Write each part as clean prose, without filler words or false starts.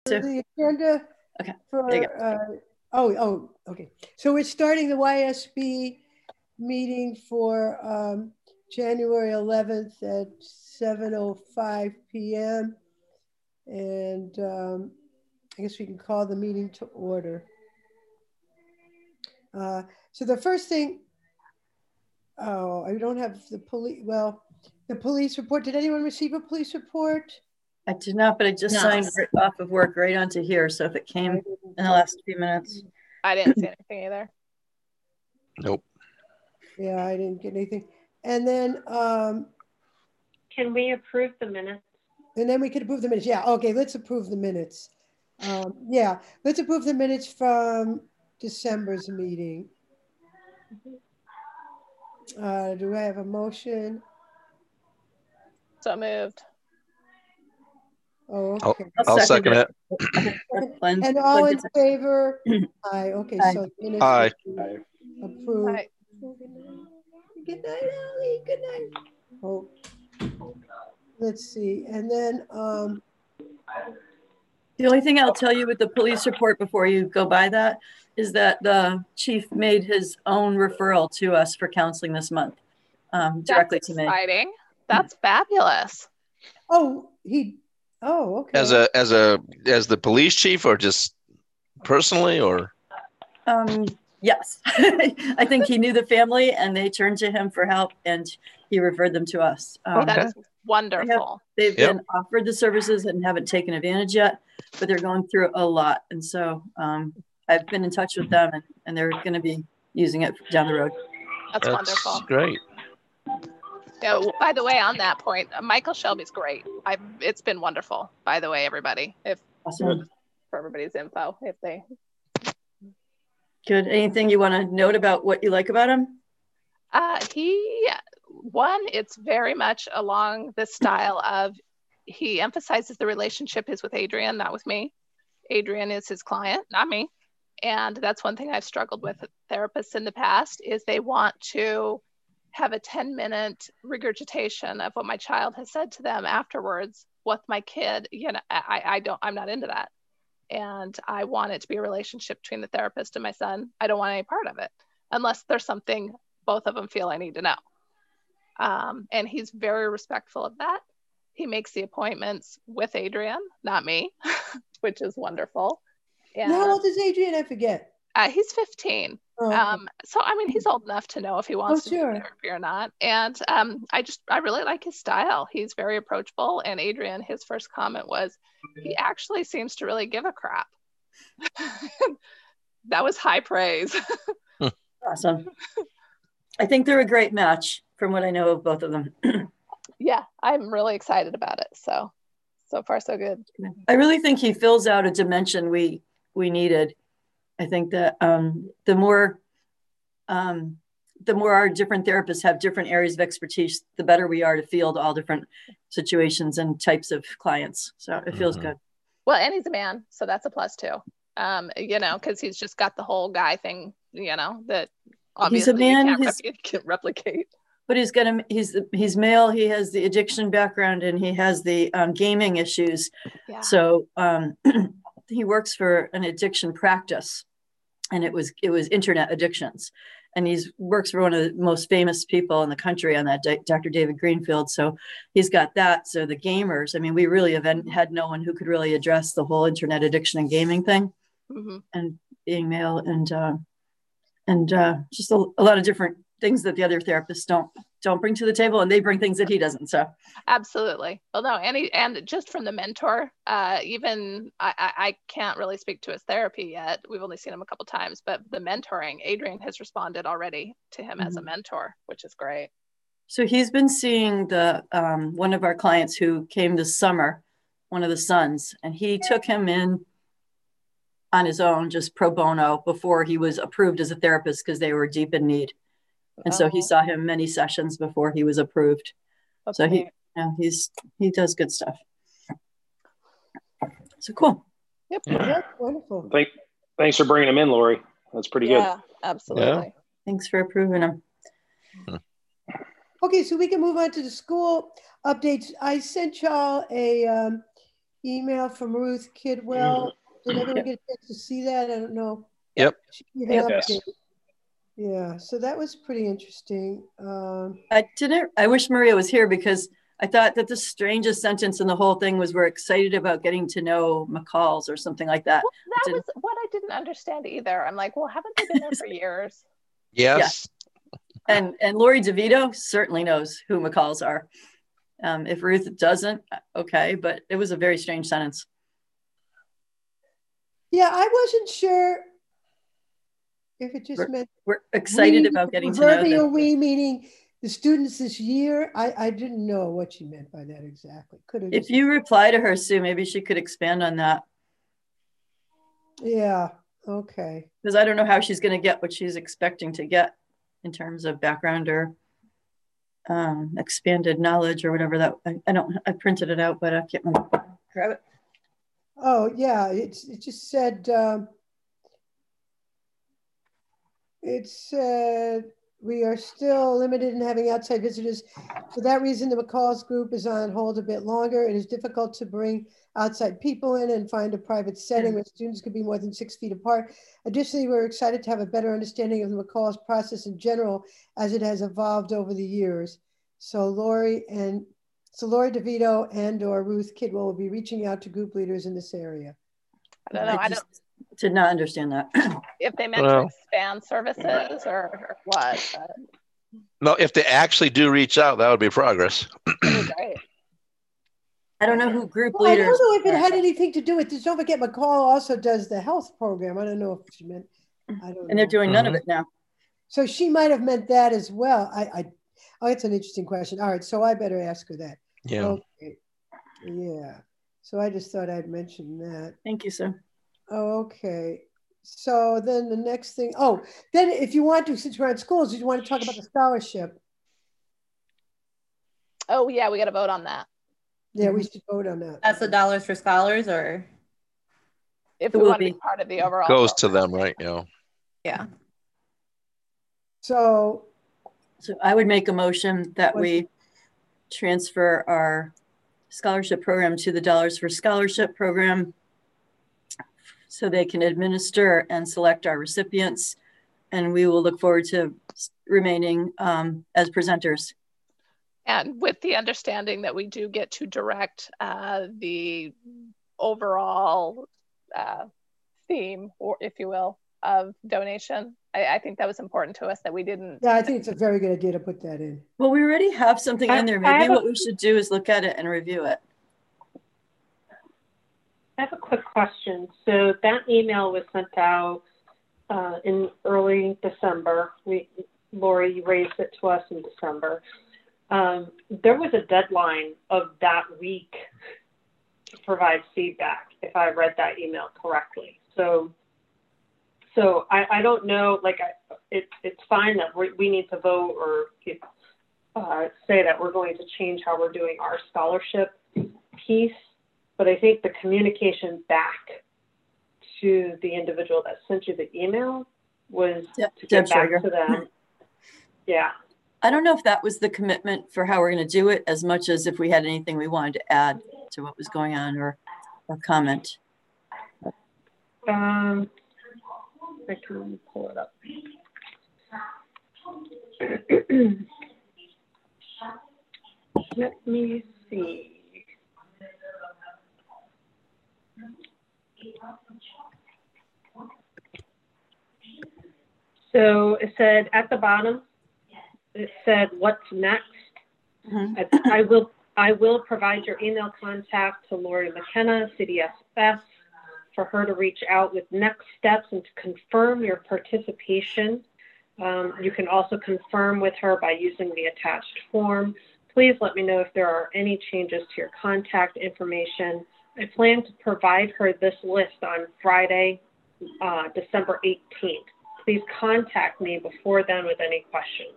the agenda Okay. for, okay. So we're starting the YSB meeting for January 11th at 7:05 p.m. And I guess we can call the meeting to order. So the first thing, I don't have the police, well, the police report. Did anyone receive a police report? I did not, but I just signed off of work right onto here. So if it came in the last few minutes. I didn't see anything either. Nope. Yeah, I didn't get anything. And then can we approve the minutes? And then we can approve the minutes. Yeah, okay, let's approve the minutes. Yeah, let's approve the minutes from December's meeting. Do I have a motion? So moved. Oh, okay. I'll second it. And all in favor? Aye, okay, so minutes Aye. approved. Aye. Good night, Allie, good night. Oh, let's see, and then the only thing I'll tell you with the police report before you go by that is that the chief made his own referral to us for counseling this month, directly to me. Exciting. That's fabulous. Oh, okay. As the police chief, or just personally, or? Yes, I think he knew the family and they turned to him for help and he referred them to us. That is wonderful. They've been offered the services and haven't taken advantage yet, but they're going through a lot. And so I've been in touch with them and they're going to be using it down the road. That's wonderful. Great. Yeah, by the way, on that point, Michael Shelby's great. It's been wonderful, by the way, everybody. Awesome. For everybody's info, if they. Good. Anything you want to note about what you like about him? It's very much along the style of, he emphasizes the relationship is with Adrian, not with me. Adrian is his client, not me. And that's one thing I've struggled with therapists in the past, is they want to have a 10-minute regurgitation of what my child has said to them afterwards with my kid. I'm not into that. And I want it to be a relationship between the therapist and my son. I don't want any part of it unless there's something both of them feel I need to know. And he's very respectful of that. He makes the appointments with Adrian, not me, which is wonderful. And how old is Adrian? I forget. He's 15. Oh, okay. So, I mean, he's old enough to know if he wants to do therapy or not. And I really like his style. He's very approachable. And Adrian, his first comment was, he actually seems to really give a crap. That was high praise. Awesome. I think they're a great match from what I know of both of them. Yeah, I'm really excited about it. So far, so good. I really think he fills out a dimension we needed. I think that the more our different therapists have different areas of expertise, the better we are to field all different situations and types of clients. So it feels good. Well, and he's a man, so that's a plus too. Because he's just got the whole guy thing, that obviously he's a man, you can't replicate. But he's male. He has the addiction background and he has the gaming issues. Yeah. So he works for an addiction practice, and it was internet addictions. And he works for one of the most famous people in the country on that, Dr. David Greenfield. So he's got that. So the gamers, I mean, we really had no one who could really address the whole internet addiction and gaming thing. Mm-hmm. And being male and just a lot of different things that the other therapists don't bring to the table, and they bring things that he doesn't. So absolutely. Well, no, and just from the mentor, even I can't really speak to his therapy yet. We've only seen him a couple times, but the mentoring, Adrian has responded already to him as a mentor, which is great. So he's been seeing the one of our clients who came this summer, one of the sons, and he took him in on his own, just pro bono, before he was approved as a therapist because they were deep in need. And so he saw him many sessions before he was approved. Okay. So he does good stuff. So cool. Yep. Yeah. That's wonderful. Thanks for bringing him in, Lori. That's pretty good. Yeah, absolutely. Yeah. Thanks for approving him. Okay, so we can move on to the school updates. I sent y'all a email from Ruth Kidwell. Did everyone get a chance to see that? I don't know. Yep. Yes. Yeah, so that was pretty interesting. I wish Maria was here because I thought that the strangest sentence in the whole thing was we're excited about getting to know McCall's or something like that. Well, that was what I didn't understand either. I'm like, well, haven't they been there for years? Yes. Yeah. And Lori DeVito certainly knows who McCall's are. If Ruth doesn't, okay, but it was a very strange sentence. Yeah, I wasn't sure if it just meant we're excited about getting to know them. We meaning the students this year. I didn't know what she meant by that exactly. If you reply to her, Sue, maybe she could expand on that. Yeah, okay. Because I don't know how she's going to get what she's expecting to get in terms of background or expanded knowledge or whatever that, I printed it out, but I can't remember. Grab it. Oh yeah, it just said, it said we are still limited in having outside visitors. For that reason, the McCall's group is on hold a bit longer. It is difficult to bring outside people in and find a private setting where students could be more than 6 feet apart. Additionally, we're excited to have a better understanding of the McCall's process in general as it has evolved over the years. So Lori DeVito and or Ruth Kidwell will be reaching out to group leaders in this area. I don't know. I did not understand that. If they meant to expand services or what. But... No, if they actually do reach out, that would be progress. Right. I don't know who group leaders. I don't know if it had anything to do with this. Don't forget, McCall also does the health program. I don't know if she meant. And they're doing none of it now. So she might have meant that as well. Oh, it's an interesting question. All right, so I better ask her that. Yeah. Okay. Yeah. So I just thought I'd mention that. Thank you, sir. Oh, okay. So then the next thing, then if you want to, since we're at schools, you want to talk about the scholarship. Oh yeah, we got to vote on that. Yeah, we should vote on that. That's the Dollars for Scholars, or if we want to be part of the overall goes program. to them, right? Yeah. Yeah. So I would make a motion that we transfer our scholarship program to the Dollars for Scholarship program so they can administer and select our recipients. And we will look forward to remaining as presenters. And with the understanding that we do get to direct the overall theme, or if you will, of donation. I think that was important to us that we didn't. Yeah, I think it's a very good idea to put that in. Well, we already have something in there. Maybe what we should do is look at it and review it. I have a quick question. So that email was sent out in early December. Lori raised it to us in December. There was a deadline of that week to provide feedback, if I read that email correctly. So I don't know, it's fine that we need to vote or say that we're going to change how we're doing our scholarship piece. But I think the communication back to the individual that sent you the email was to get back to them. Yeah. I don't know if that was the commitment for how we're going to do it as much as if we had anything we wanted to add to what was going on or comment. I can pull it up. Let me see. So it said at the bottom, it said, "What's next?" Mm-hmm. I will provide your email contact to Lori McKenna, CDSS, for her to reach out with next steps and to confirm your participation. You can also confirm with her by using the attached form. Please let me know if there are any changes to your contact information. I plan to provide her this list on Friday, December 18th. Please contact me before then with any questions.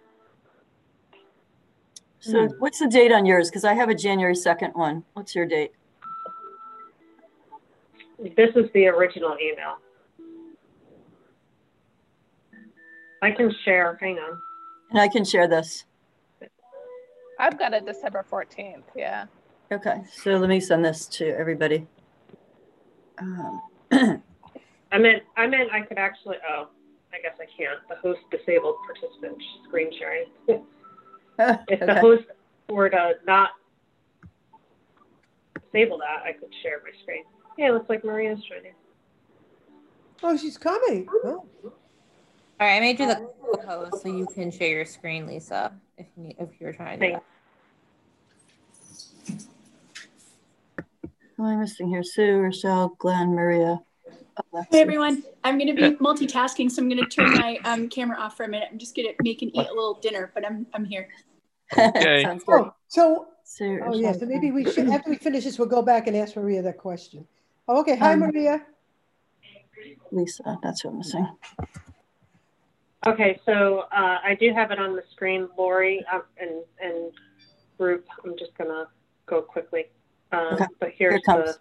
So what's the date on yours? Because I have a January 2nd one. What's your date? This is the original email. I can share, hang on. And I can share this. I've got a December 14th, yeah. Okay, so let me send this to everybody. I meant I could actually, oh, I guess I can't. The host disabled participant screen sharing. If the host were to not disable that, I could share my screen. Yeah, it looks like Maria's joining. Oh, she's coming. Oh. All right, I made you the co-host so you can share your screen, Lisa, if you're trying to do that. Who am I missing here? Sue, Rochelle, Glenn, Maria. Hey everyone, I'm going to be multitasking, so I'm going to turn my camera off for a minute. I'm just going to make and eat a little dinner, but I'm here. Okay. Sounds good. Oh, so, Sue, oh yeah, so maybe we should, after we finish this, we'll go back and ask Maria that question. Oh, okay, hi Maria. Lisa, that's what I'm missing. Okay, so I do have it on the screen, Lori, and group. I'm just gonna go quickly. Okay. But here's the.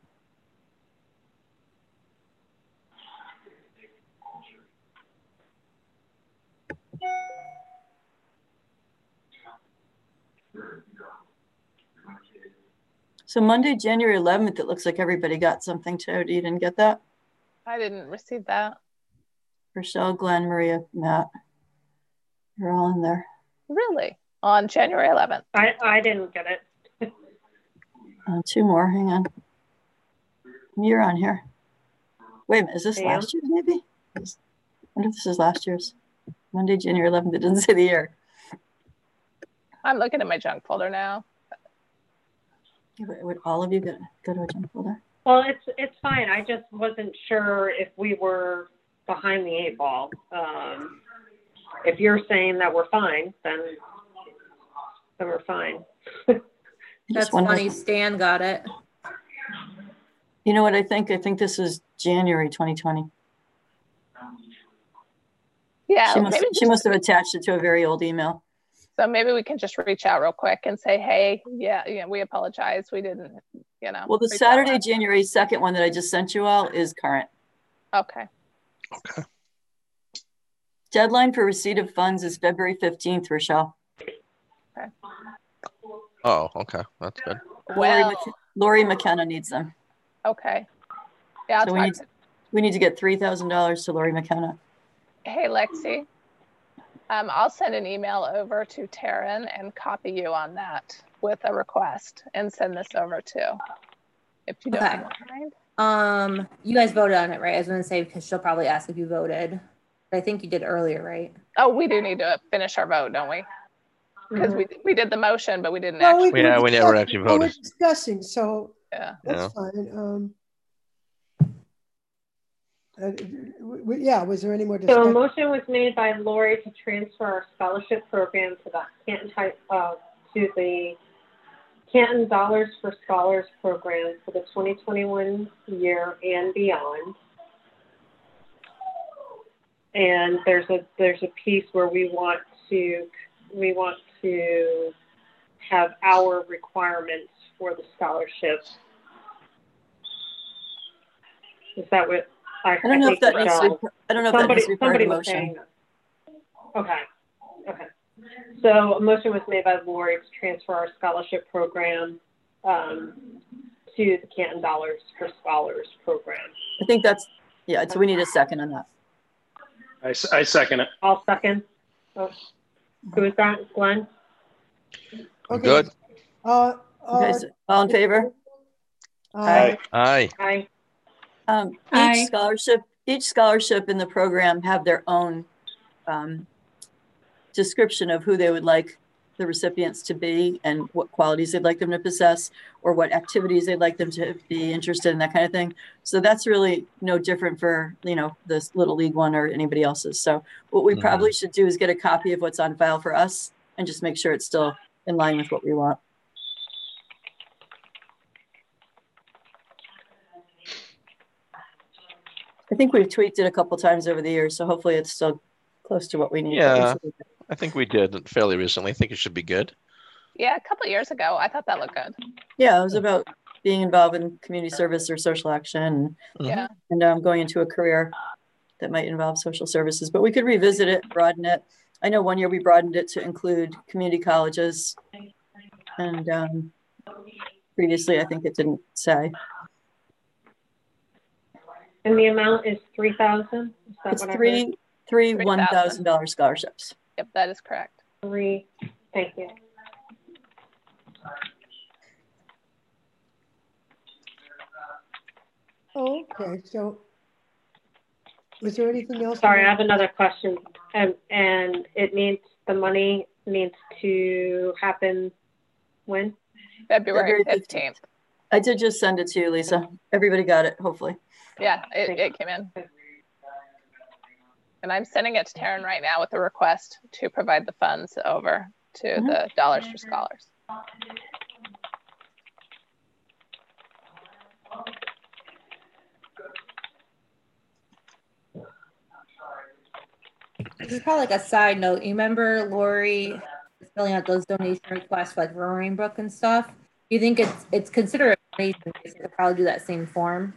So Monday, January 11th, it looks like everybody got something too. You didn't get that? I didn't receive that. Rochelle, Glenn, Maria, Matt. You're all in there. Really? On January 11th? I didn't get it. Two more, hang on. You're on here. Wait a minute, is this last year maybe? I wonder if this is last year's. Monday, January 11th, it doesn't say the year. I'm looking at my junk folder now. Would all of you go to a junk folder? Well, it's fine. I just wasn't sure if we were behind the 8 ball. If you're saying that we're fine, then we're fine. That's funny. Stan got it. You know what I think? I think this is January 2020. Yeah, she must have attached it to a very old email. So maybe we can just reach out real quick and say, hey, we apologize. We didn't, Well, the Saturday, January 2nd one that I just sent you all is current. Okay. Okay. Deadline for receipt of funds is February 15th, Rochelle. Okay. Oh, okay. That's good. Lori McKenna needs them. Okay. Yeah, so we need to get $3,000 to Lori McKenna. Hey, Lexi. I'll send an email over to Taryn and copy you on that with a request and send this over too, if you don't mind. You guys voted on it, right? I was going to say, because she'll probably ask if you voted. But I think you did earlier, right? Oh, we do need to finish our vote, don't we? Because we did the motion, but we didn't actually. We never actually voted. We're discussing, so yeah, that's fine. Was there any more discussion? So a motion was made by Lori to transfer our scholarship program to the Canton Dollars for Scholars program for the 2021 year and beyond. And there's a piece where we want to have our requirements for the scholarship. Is that what? I don't know if that needs to be, I don't know if that needs to be part of the motion. Okay. So a motion was made by Lori to transfer our scholarship program to the Canton Dollars for Scholars program. I think that's, so we need a second on that. I second it. I'll second. Oh. Who is that? Glenn? Okay. Good. All in favor? Aye. Aye. Each scholarship in the program have their own description of who they would like the recipients to be and what qualities they'd like them to possess or what activities they'd like them to be interested in, that kind of thing. So that's really no different for, this Little League one or anybody else's. So what we probably should do is get a copy of what's on file for us and just make sure it's still in line with what we want. I think we've tweaked it a couple times over the years, so hopefully it's still close to what we need. Yeah, I think we did fairly recently. I think it should be good. Yeah, a couple of years ago, I thought that looked good. Yeah, it was about being involved in community service or social action. And going into a career that might involve social services. But we could revisit it, broaden it. I know one year we broadened it to include community colleges and Previously, I think it didn't say. And the amount is 3,000? It's three $1,000 scholarships. Yep, that is correct. Thank you. Okay, so was there anything else? Sorry, I have another question. And it needs, the money needs to happen when? February 15th. I did just send it to you, Lisa. Everybody got it, hopefully. Yeah, it came in. And I'm sending it to Taryn right now with a request to provide the funds over to the Dollars for Scholars. This is probably like a side note. You remember Lori filling out those donation requests for like Roaring Brook and stuff? You think it's considered a donation? You could probably do that same form.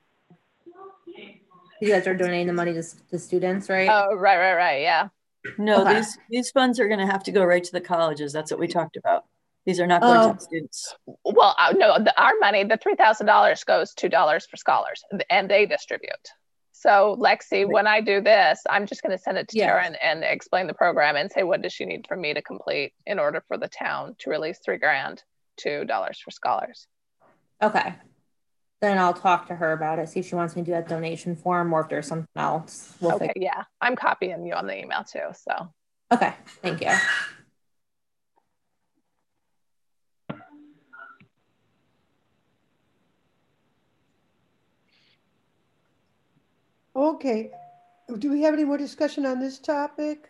You guys are donating the money to students, right? Oh, right, yeah. No, Okay. these funds are going to have to go right to the colleges. That's what we talked about. These are not going to the students. Well, no, our money, the $3,000 goes to Dollars for Scholars, and they distribute. So Lexi, when I do this, I'm just going to send it to Taryn and explain the program and say, what does she need from me to complete in order for the town to release $3,000 to Dollars for Scholars? Okay. Then I'll talk to her about it, see if she wants me to do that donation form or if there's something else. Okay, yeah. I'm copying you on the email too, so. Okay, thank you. Okay. Do we have any more discussion on this topic?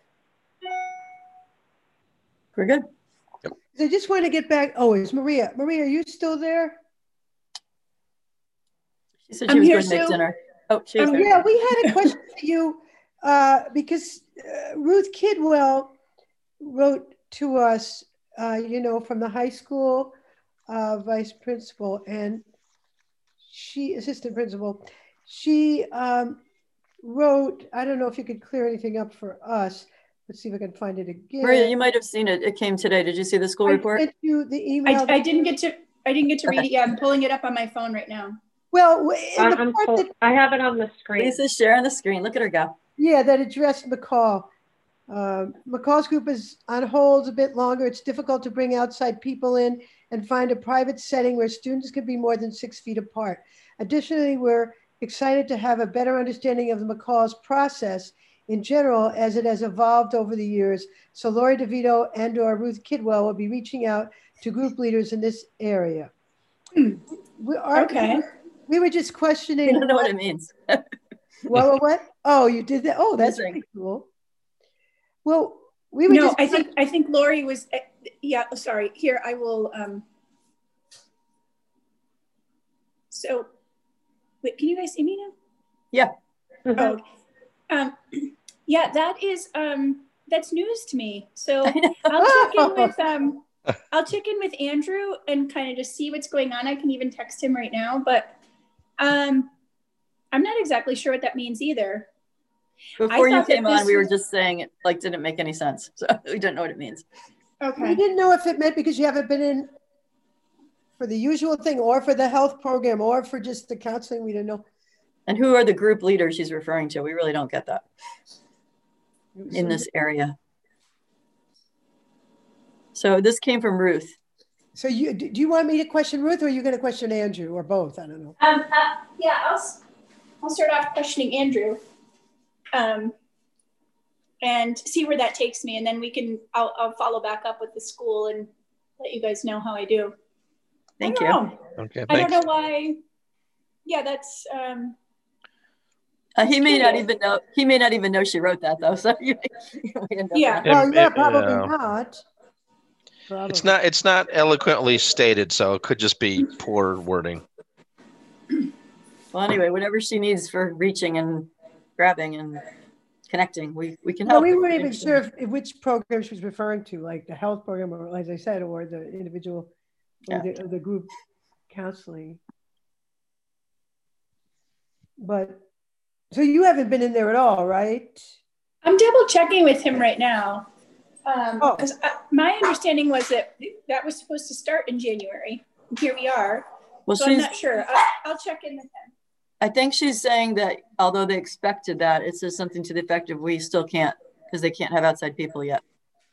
We're good. I just want to get back. Oh, it's Maria. Maria, are you still there? She said she was going to make dinner. Oh, she's there. Yeah, we had a question for you because Ruth Kidwell wrote to us, from the high school vice principal and assistant principal. She wrote, I don't know if you could clear anything up for us. Let's see if I can find it again. Maria, you might have seen it. It came today. Did you see the school report? I sent you the email. I didn't get to read it. Yeah, I'm pulling it up on my phone right now. Well, I have it on the screen. Lisa's sharing the screen. Look at her go. Yeah, that addressed McCall. McCall's group is on hold a bit longer. It's difficult to bring outside people in and find a private setting where students can be more than 6 feet apart. Additionally, we're excited to have a better understanding of the McCall's process in general as it has evolved over the years. So Lori DeVito and or Ruth Kidwell will be reaching out to group leaders in this area. Okay. We were just questioning. I don't know what it means. What? Oh, you did that? Oh, that's pretty cool. Well, we were just. I think Lori was. Yeah. Sorry. Here, I will. So, wait. Can you guys see me now? Yeah. Oh. Yeah. That is. That's news to me. So I'll check in with Andrew and kind of just see what's going on. I can even text him right now, but I'm not exactly sure what that means either. Before you came on, we were just saying it didn't make any sense. So we didn't know what it means. Okay. We didn't know if it meant because you haven't been in for the usual thing or for the health program or for just the counseling. We didn't know. And who are the group leaders she's referring to? We really don't get that in this area. So this came from Ruth. So do you want me to question Ruth or are you going to question Andrew or both? I don't know. Yeah, I'll start off questioning Andrew and see where that takes me. And then I'll follow back up with the school and let you guys know how I do. Thank you. Okay, I don't know why. Yeah, that's. He may not even know. He may not even know she wrote that though. So you end up yeah. Well, yeah, probably not. Probably. It's not eloquently stated, so it could just be poor wording. Well, anyway, whatever she needs for reaching and grabbing and connecting, we can help. No, we weren't even sure which program she was referring to, like the health program, or as I said, or the individual, or the group counseling. But so you haven't been in there at all, right? I'm double checking with him right now. Because my understanding was that was supposed to start in January. here we are. Well, so I'm not sure. I'll check in with him. I think she's saying that although they expected that, it says something to the effect of we still can't because they can't have outside people yet.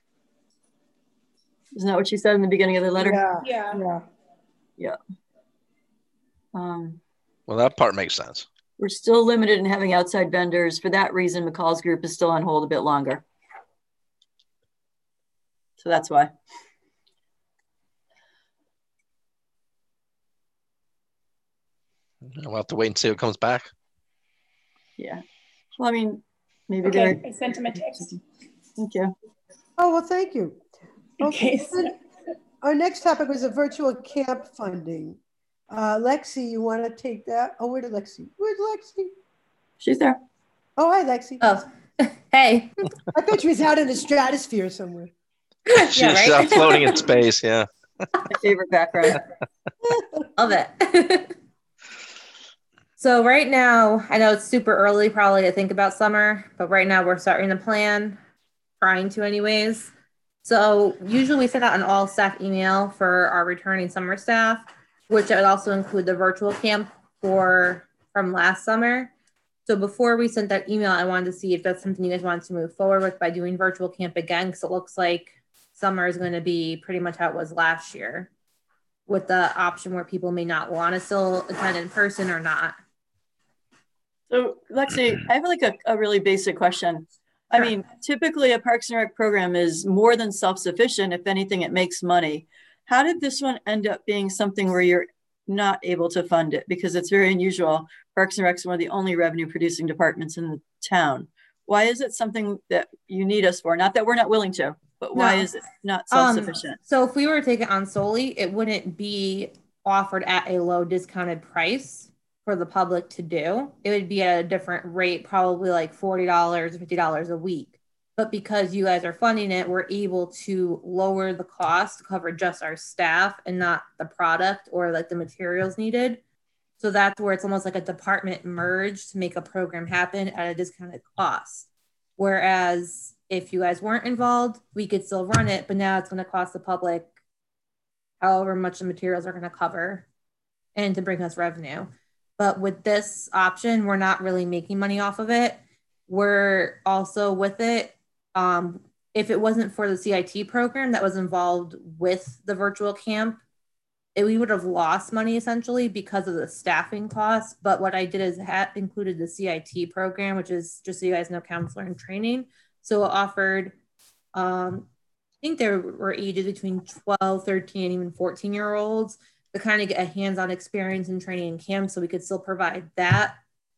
Isn't that what she said in the beginning of the letter? Yeah. Well, that part makes sense. We're still limited in having outside vendors. For that reason, McCall's group is still on hold a bit longer. So that's why. We'll have to wait and see what comes back. Yeah. Well, I mean, maybe okay, I sent him a text. Thank you. Oh, well, thank you. Okay. Our next topic was a virtual camp funding. Lexi, you want to take that? Oh, where's Lexi? She's there. Oh, hi, Lexi. Oh, hey. I thought she was out in the stratosphere somewhere. She's out floating in space, yeah. My favorite background. Love it. So right now, I know it's super early probably to think about summer, but right now we're starting to plan, trying to anyways. So usually we send out an all staff email for our returning summer staff, which would also include the virtual camp from last summer. So before we sent that email, I wanted to see if that's something you guys wanted to move forward with by doing virtual camp again, because it looks like summer is going to be pretty much how it was last year, with the option where people may not want to still attend in person or not. So Lexi, I have like a really basic question. I mean, typically a Parks and Rec program is more than self-sufficient. If anything, it makes money. How did this one end up being something where you're not able to fund it? Because it's very unusual. Parks and Rec is one of the only revenue producing departments in the town. Why is it something that you need us for? Not that we're not willing to, but why is it not self-sufficient? So if we were to take it on solely, it wouldn't be offered at a low discounted price for the public to do. It would be at a different rate, probably like $40 or $50 a week. But because you guys are funding it, we're able to lower the cost to cover just our staff and not the product or like the materials needed. So that's where it's almost like a department merge to make a program happen at a discounted cost. Whereas if you guys weren't involved, we could still run it, but now it's going to cost the public however much the materials are going to cover and to bring us revenue. But with this option, we're not really making money off of it. We're also with it. If it wasn't for the CIT program that was involved with the virtual camp, we would have lost money essentially because of the staffing costs. But what I did is included the CIT program, which is, just so you guys know, counselor and training. So it offered, I think there were ages between 12, 13, and even 14-year-olds to kind of get a hands-on experience in training in camp, so we could still provide that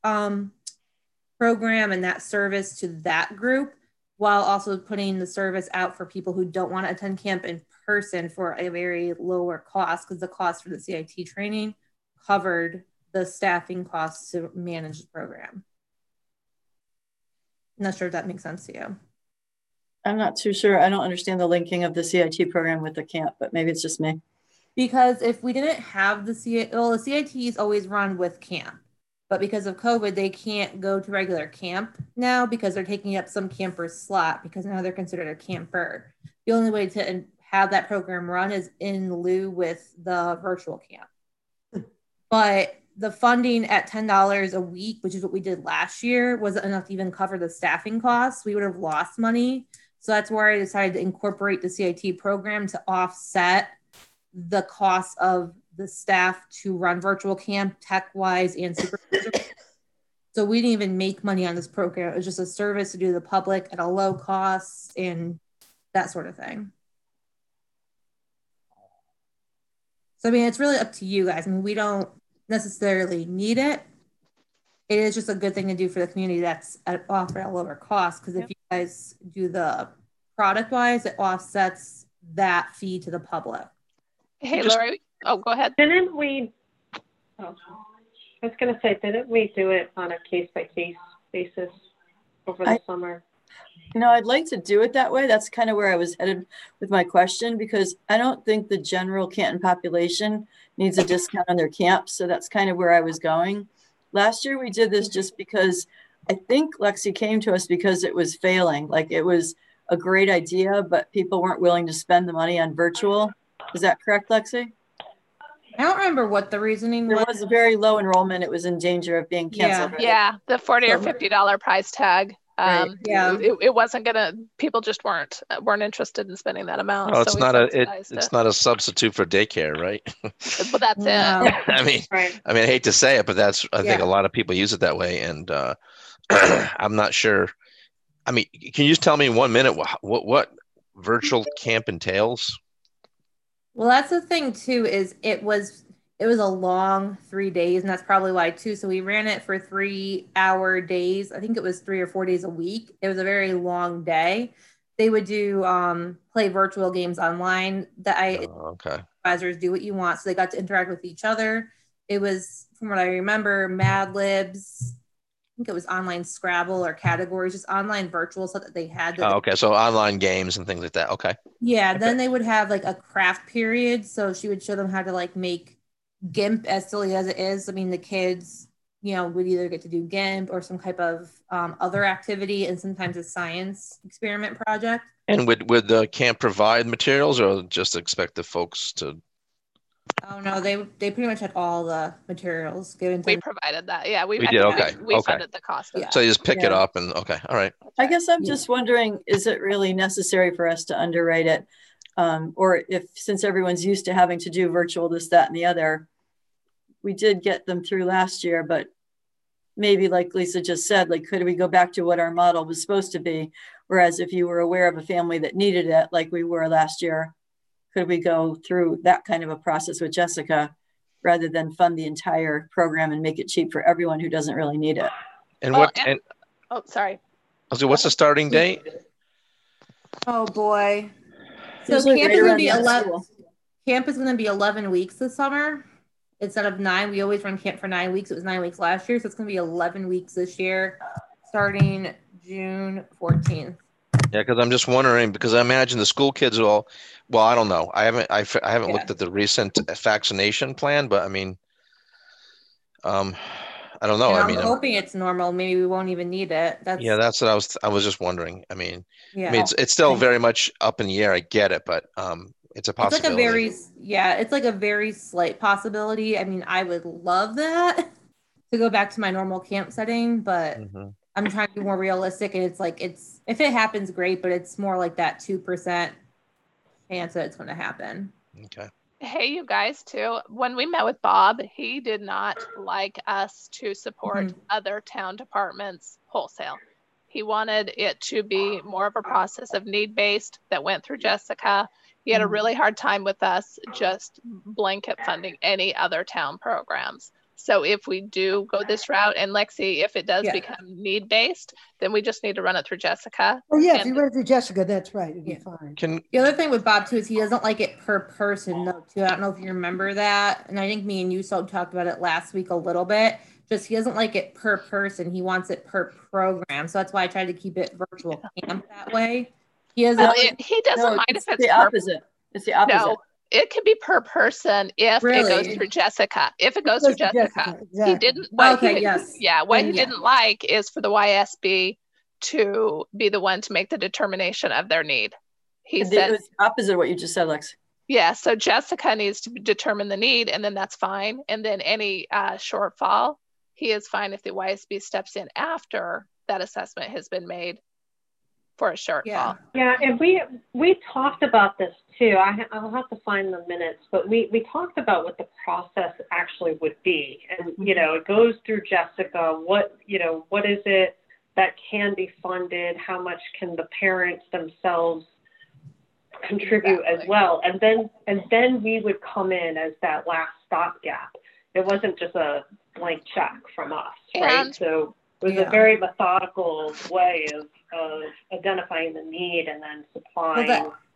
program and that service to that group, while also putting the service out for people who don't want to attend camp in person for a very lower cost, because the cost for the CIT training covered the staffing costs to manage the program. I'm not sure if that makes sense to you. I'm not too sure. I don't understand the linking of the CIT program with the camp, but maybe it's just me. Because if we didn't have the CIT, well, the CIT is always run with camp, but because of COVID, they can't go to regular camp now because they're taking up some camper's slot because now they're considered a camper. The only way to have that program run is in lieu with the virtual camp. But the funding at $10 a week, which is what we did last year, wasn't enough to even cover the staffing costs. We would have lost money. So that's where I decided to incorporate the CIT program to offset the cost of the staff to run virtual camp tech-wise and supervisor. So we didn't even make money on this program. It was just a service to do to the public at a low cost and that sort of thing. So, I mean, it's really up to you guys. I mean, we don't necessarily need it. It is just a good thing to do for the community that's offered at a lower cost, because if you guys do the product-wise, it offsets that fee to the public. Hey, Lori. Oh, go ahead. Didn't we, I was going to say, didn't we do it on a case-by-case basis over the summer? You know, I'd like to do it that way. That's kind of where I was headed with my question, because I don't think the general Canton population needs a discount on their camp. So that's kind of where I was going. Last year, we did this just because I think Lexi came to us because it was failing. Like, it was a great idea, but people weren't willing to spend the money on virtual. Is that correct, Lexi? I don't remember what the reasoning There was. was a very low enrollment. It was in danger of being canceled. Yeah. Right? Yeah, the $40 or $50 price tag. Right. Yeah. It wasn't gonna. People just weren't interested in spending that amount. No, so it's not a substitute for daycare, right? Well, that's No. it. I hate to say it, but I think a lot of people use it that way, and I'm not sure. I mean, can you just tell me in 1 minute what virtual camp entails? Well, that's the thing too, is it was a long 3 days, and that's probably why too. So we ran it for 3-hour days. I think it was 3 or 4 days a week. It was a very long day. They would do play virtual games online that advisors do what you want. So they got to interact with each other. It was, from what I remember, Mad Libs. I think it was online Scrabble or categories, just online virtual stuff that they had. So online games and things like that. Okay. Yeah. Okay. Then they would have like a craft period. So she would show them how to like make GIMP, as silly as it is. I mean, the kids, would either get to do GIMP or some type of other activity, and sometimes a science experiment project. And would the camp provide materials, or just expect the folks to? Oh no, they pretty much had all the materials given to We them. provided that. Yeah, we did. Okay. We funded the cost of that. So you just pick it up and okay. All right. I guess I'm just wondering, is it really necessary for us to underwrite it? Or if, since everyone's used to having to do virtual this, that, and the other, we did get them through last year, but maybe like Lisa just said, like, could we go back to what our model was supposed to be? Whereas if you were aware of a family that needed it, like we were last year, could we go through that kind of a process with Jessica rather than fund the entire program and make it cheap for everyone who doesn't really need it? And sorry. So what's the starting date? Oh boy. So Usually camp right is going to around be the end of 11. school. Camp is going to be 11 weeks this summer instead of 9. We always run camp for 9 weeks. It was 9 weeks last year, so it's going to be 11 weeks this year, starting June 14th. Yeah, because I'm just wondering, because I imagine the school kids will. Well, I don't know. I haven't looked at the recent vaccination plan, but I mean, I don't know. I'm hoping it's normal. Maybe we won't even need it. That's what I was just wondering. I mean, yeah. It's still very much up in the air. I get it, but it's a possibility. It's like a very slight possibility. I mean, I would love that to go back to my normal camp setting, but I'm trying to be more realistic. And it's like, if it happens, great, but it's more like that 2% chance that it's going to happen. Okay. Hey, you guys too. When we met with Bob, he did not like us to support other town departments wholesale. He wanted it to be more of a process of need-based that went through Jessica. He had a really hard time with us just blanket funding any other town programs. So if we do go this route, and Lexi, if it does become need-based, then we just need to run it through Jessica. Oh yeah, if you run it through Jessica, that's right. It'd be fine. The other thing with Bob too is he doesn't like it per person though too. I don't know if you remember that. And I think me and you talked about it last week a little bit. Just he doesn't like it per person. He wants it per program. So that's why I tried to keep it virtual camp that way. He doesn't mind if it's the opposite. It's the opposite. No, it can be per person if it goes through Jessica. If it goes through Jessica, exactly. He didn't. What he didn't like is for the YSB to be the one to make the determination of their need. He said it was opposite of what you just said, Lex. Yeah, so Jessica needs to determine the need, and then that's fine. And then any shortfall, he is fine if the YSB steps in after that assessment has been made for a shortfall. Yeah, and we talked about this too. I'll have to find the minutes, but we talked about what the process actually would be. And, it goes through Jessica. What is it that can be funded? How much can the parents themselves contribute as well? And then we would come in as that last stopgap. It wasn't just a blank check from us, right? So it was a very methodical way of identifying the need and then supplying.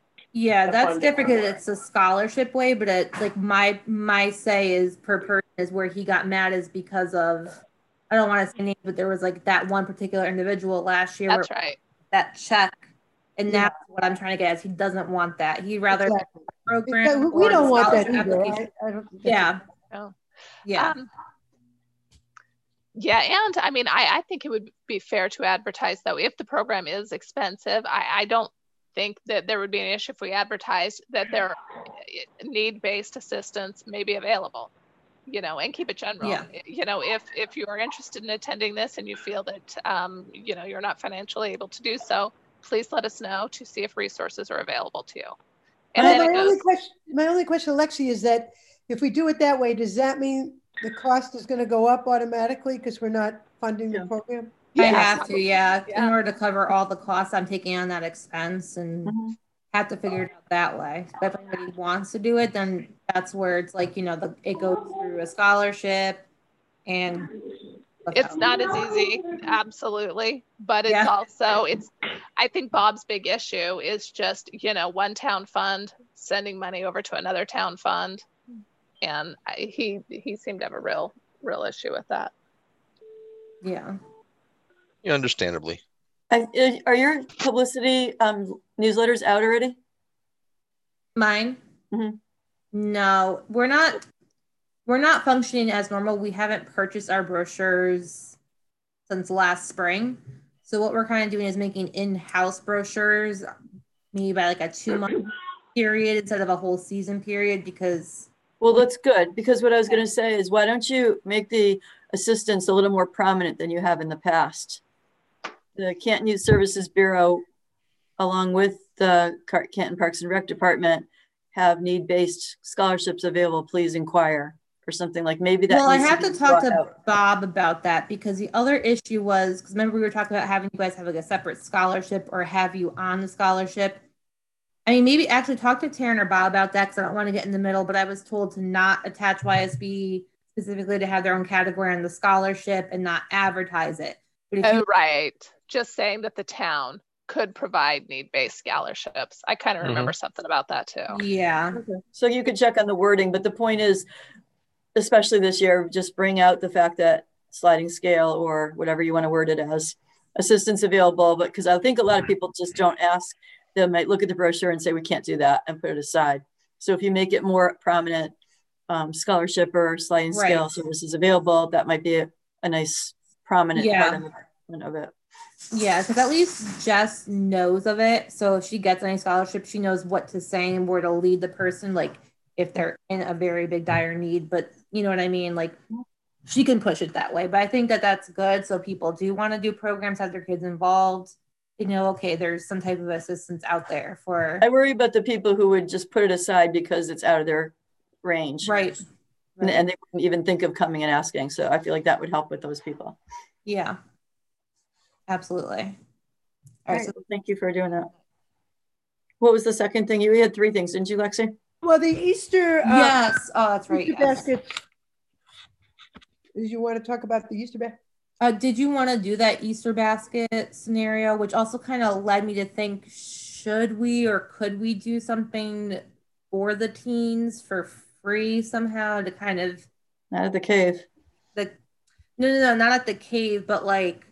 That's different because it's a scholarship way, but it's like my say is per person is where he got mad is because of, I don't want to say names, but there was like that one particular individual last year. That's right. That check. And that's what I'm trying to get at. He doesn't want that. He'd rather program. We don't want that either. And I mean, I think it would be fair to advertise, though, if the program is expensive. I don't think that there would be an issue if we advertised that there need-based assistance may be available, and keep it general. Yeah. If you are interested in attending this and you feel that, you're not financially able to do so, please let us know to see if resources are available to you. And my only question, Alexi, is that if we do it that way, does that mean the cost is going to go up automatically because we're not funding the program? I have to, in order to cover all the costs I'm taking on that expense, and have to figure it out that way. But if anybody wants to do it, then that's where it's like, it goes through a scholarship, and it's not as easy, absolutely, but it's also, I think Bob's big issue is just, one town fund sending money over to another town fund. And he seemed to have a real issue with that. Yeah, understandably. Are your publicity newsletters out already? Mine? No, we're not functioning as normal. We haven't purchased our brochures since last spring. So what we're kind of doing is making in-house brochures, maybe by like a 2-month period instead of a whole season period, because... Well, that's good, because what I was going to say is, why don't you make the assistants a little more prominent than you have in the past? The Canton Youth Services Bureau, along with the Canton Parks and Rec Department, have need-based scholarships available. Please inquire, or something like maybe that. Well, I have to talk to Bob about that, because the other issue was, because remember we were talking about having you guys have like a separate scholarship or have you on the scholarship. I mean, maybe actually talk to Taryn or Bob about that, because I don't want to get in the middle, but I was told to not attach YSB specifically to have their own category on the scholarship and not advertise it. Right. Just saying that the town could provide need-based scholarships. I kind of remember something about that too. Yeah. Okay. So you could check on the wording, but the point is, especially this year, just bring out the fact that sliding scale, or whatever you want to word it as, assistance available. But because I think a lot of people just don't ask. They might look at the brochure and say, we can't do that, and put it aside. So if you make it more prominent, scholarship or sliding scale services available, that might be a nice prominent part of it. Yeah, because at least Jess knows of it. So if she gets any scholarship, she knows what to say and where to lead the person, like if they're in a very big dire need. But you know what I mean? Like she can push it that way. But I think that that's good. So people do want to do programs, have their kids involved. Okay, there's some type of assistance out there for... I worry about the people who would just put it aside because it's out of their range. Right. And they wouldn't even think of coming and asking. So I feel like that would help with those people. Yeah, absolutely. All right, so thank you for doing that. What was the second thing? You had 3 things, didn't you, Lexi? Well, the Easter... yes. Oh, that's right. Easter baskets. Did you want to talk about the Easter basket? Did you want to do that Easter basket scenario, which also kind of led me to think, should we or could we do something for the teens for free somehow to kind of... Not at the cave. No, not at the cave, but like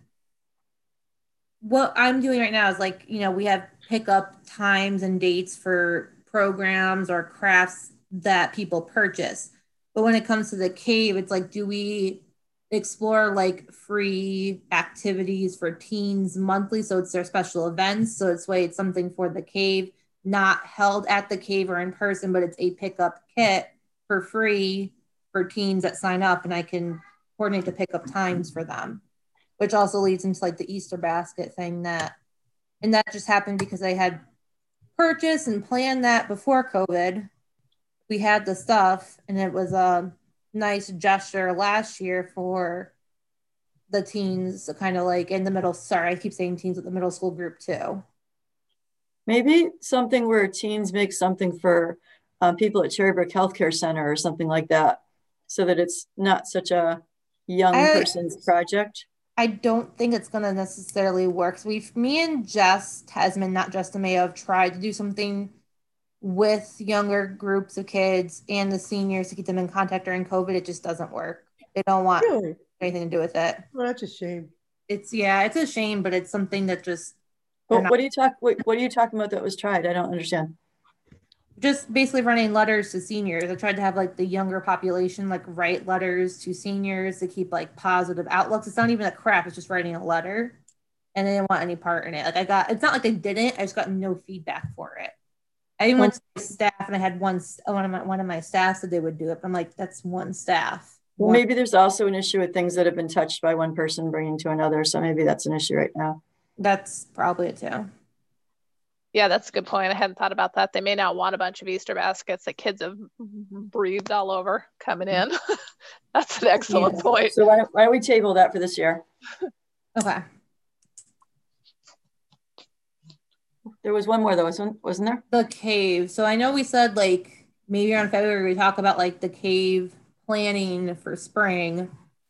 what I'm doing right now is like, we have pickup times and dates for programs or crafts that people purchase. But when it comes to the cave, it's like, do we explore like free activities for teens monthly? So it's their special events. So it's something for the cave, not held at the cave or in person, but it's a pickup kit for free for teens that sign up, and I can coordinate the pickup times for them, which also leads into like the Easter basket thing and that just happened because I had purchased and planned that before COVID. We had the stuff, and it was a nice gesture last year for the teens, kind of like in the middle. Sorry, I keep saying teens with the middle school group too. Maybe something where teens make something for people at Cherrybrook Healthcare Center or something like that, so that it's not such a young person's project. I don't think it's going to necessarily work. So me and Jess Tasman, not Jess DeMayo, have tried to do something with younger groups of kids and the seniors to keep them in contact during COVID. It just doesn't work. They don't want anything to do with it. Well, that's a shame. It's a shame, but it's something that just... What are you talking about that was tried? I don't understand. Just basically running letters to seniors. I tried to have like the younger population like write letters to seniors to keep like positive outlooks. It's not even a craft, it's just writing a letter. And they didn't want any part in it. Like it's not like they didn't, I just got no feedback for it. I even went to my staff and I had one of my staff said they would do it. But I'm like, that's one staff. Well, maybe there's also an issue with things that have been touched by one person bringing to another. So maybe that's an issue right now. That's probably it too. Yeah, that's a good point. I hadn't thought about that. They may not want a bunch of Easter baskets that kids have breathed all over coming in. That's an excellent point. So why don't we table that for this year? Okay. There was one more though, wasn't there? The cave. So I know we said like maybe around February we talk about like the cave planning for spring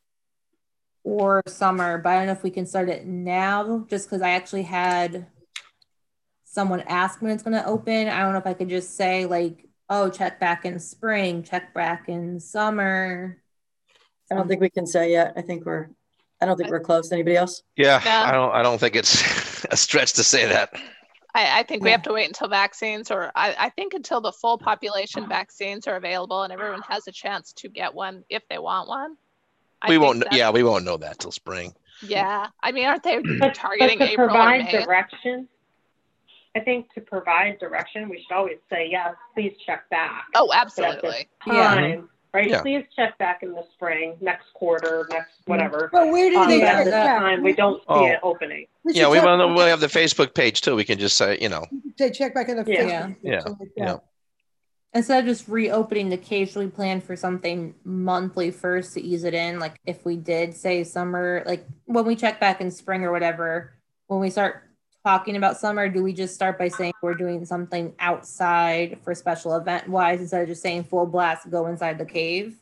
or summer, but I don't know if we can start it now just because I actually had someone ask when it's going to open. I don't know if I could just say like, oh, check back in spring, check back in summer. I don't think we can say yet. I don't think we're close. Anybody else? Yeah, no. I don't think it's a stretch to say that. I think we have to wait until vaccines, or I think until the full population vaccines are available and everyone has a chance to get one if they want one. We won't know that till spring. Yeah, I mean, aren't they targeting but to April provide or May? direction? I think to provide direction, we should always say, yes, please check back. Oh, absolutely. Time, right? Yeah. Please check back in the spring, next quarter, next whatever. But where do they At check this back? time, we don't see it opening. Yeah, we have the Facebook page too. We can just say, Say check back in the Facebook. Yeah. Instead of just reopening the cave, should we plan for something monthly first to ease it in? Like if we did say summer, like when we check back in spring or whatever, when we start talking about summer, do we just start by saying we're doing something outside for special event wise instead of just saying full blast, go inside the cave?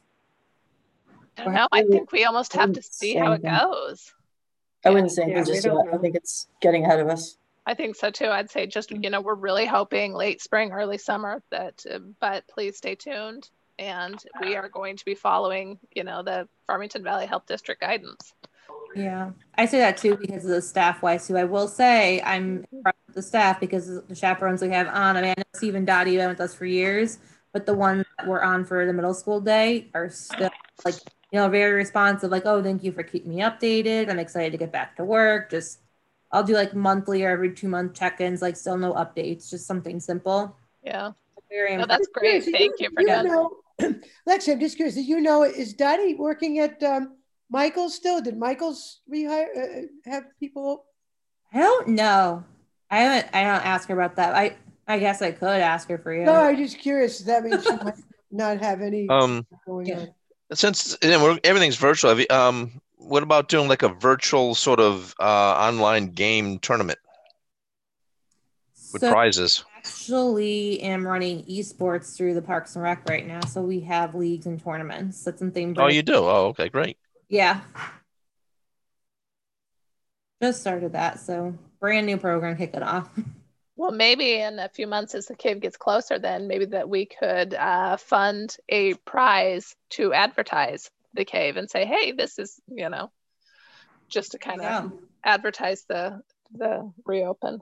No, I think we almost have to see how it goes. I wouldn't say anything just yet. I think it's getting ahead of us. I think so too. I'd say just, we're really hoping late spring, early summer that, but please stay tuned. And we are going to be following, the Farmington Valley Health District guidance. Yeah, I say that too because of the staff wise too. I will say I'm proud of the staff because the chaperones we have on. I mean, I know Steve and Dottie have been with us for years, but the ones that were on for the middle school day are still like, very responsive. Like, oh, thank you for keeping me updated. I'm excited to get back to work. Just, I'll do like monthly or every 2-month check-ins. Like, still no updates. Just something simple. Yeah. Very no, that's great. Thank you for that. Lexi, I'm just curious. Is Dottie working at Michael's still? Did Michael's rehire have people? I don't know. I don't ask her about that. I guess I could ask her for you. No, I'm just curious. That means she might not have any going on. Since everything's virtual, what about doing like a virtual sort of online game tournament with prizes? Actually, am running esports through the Parks and Rec right now, so we have leagues and tournaments. That's something. Oh, you do? Oh, okay, great. Yeah. Just started that, so brand new program kicking off. Well, maybe in a few months as the cave gets closer, then maybe that we could fund a prize to advertise the cave and say, hey, this is, just to kind of advertise the reopen.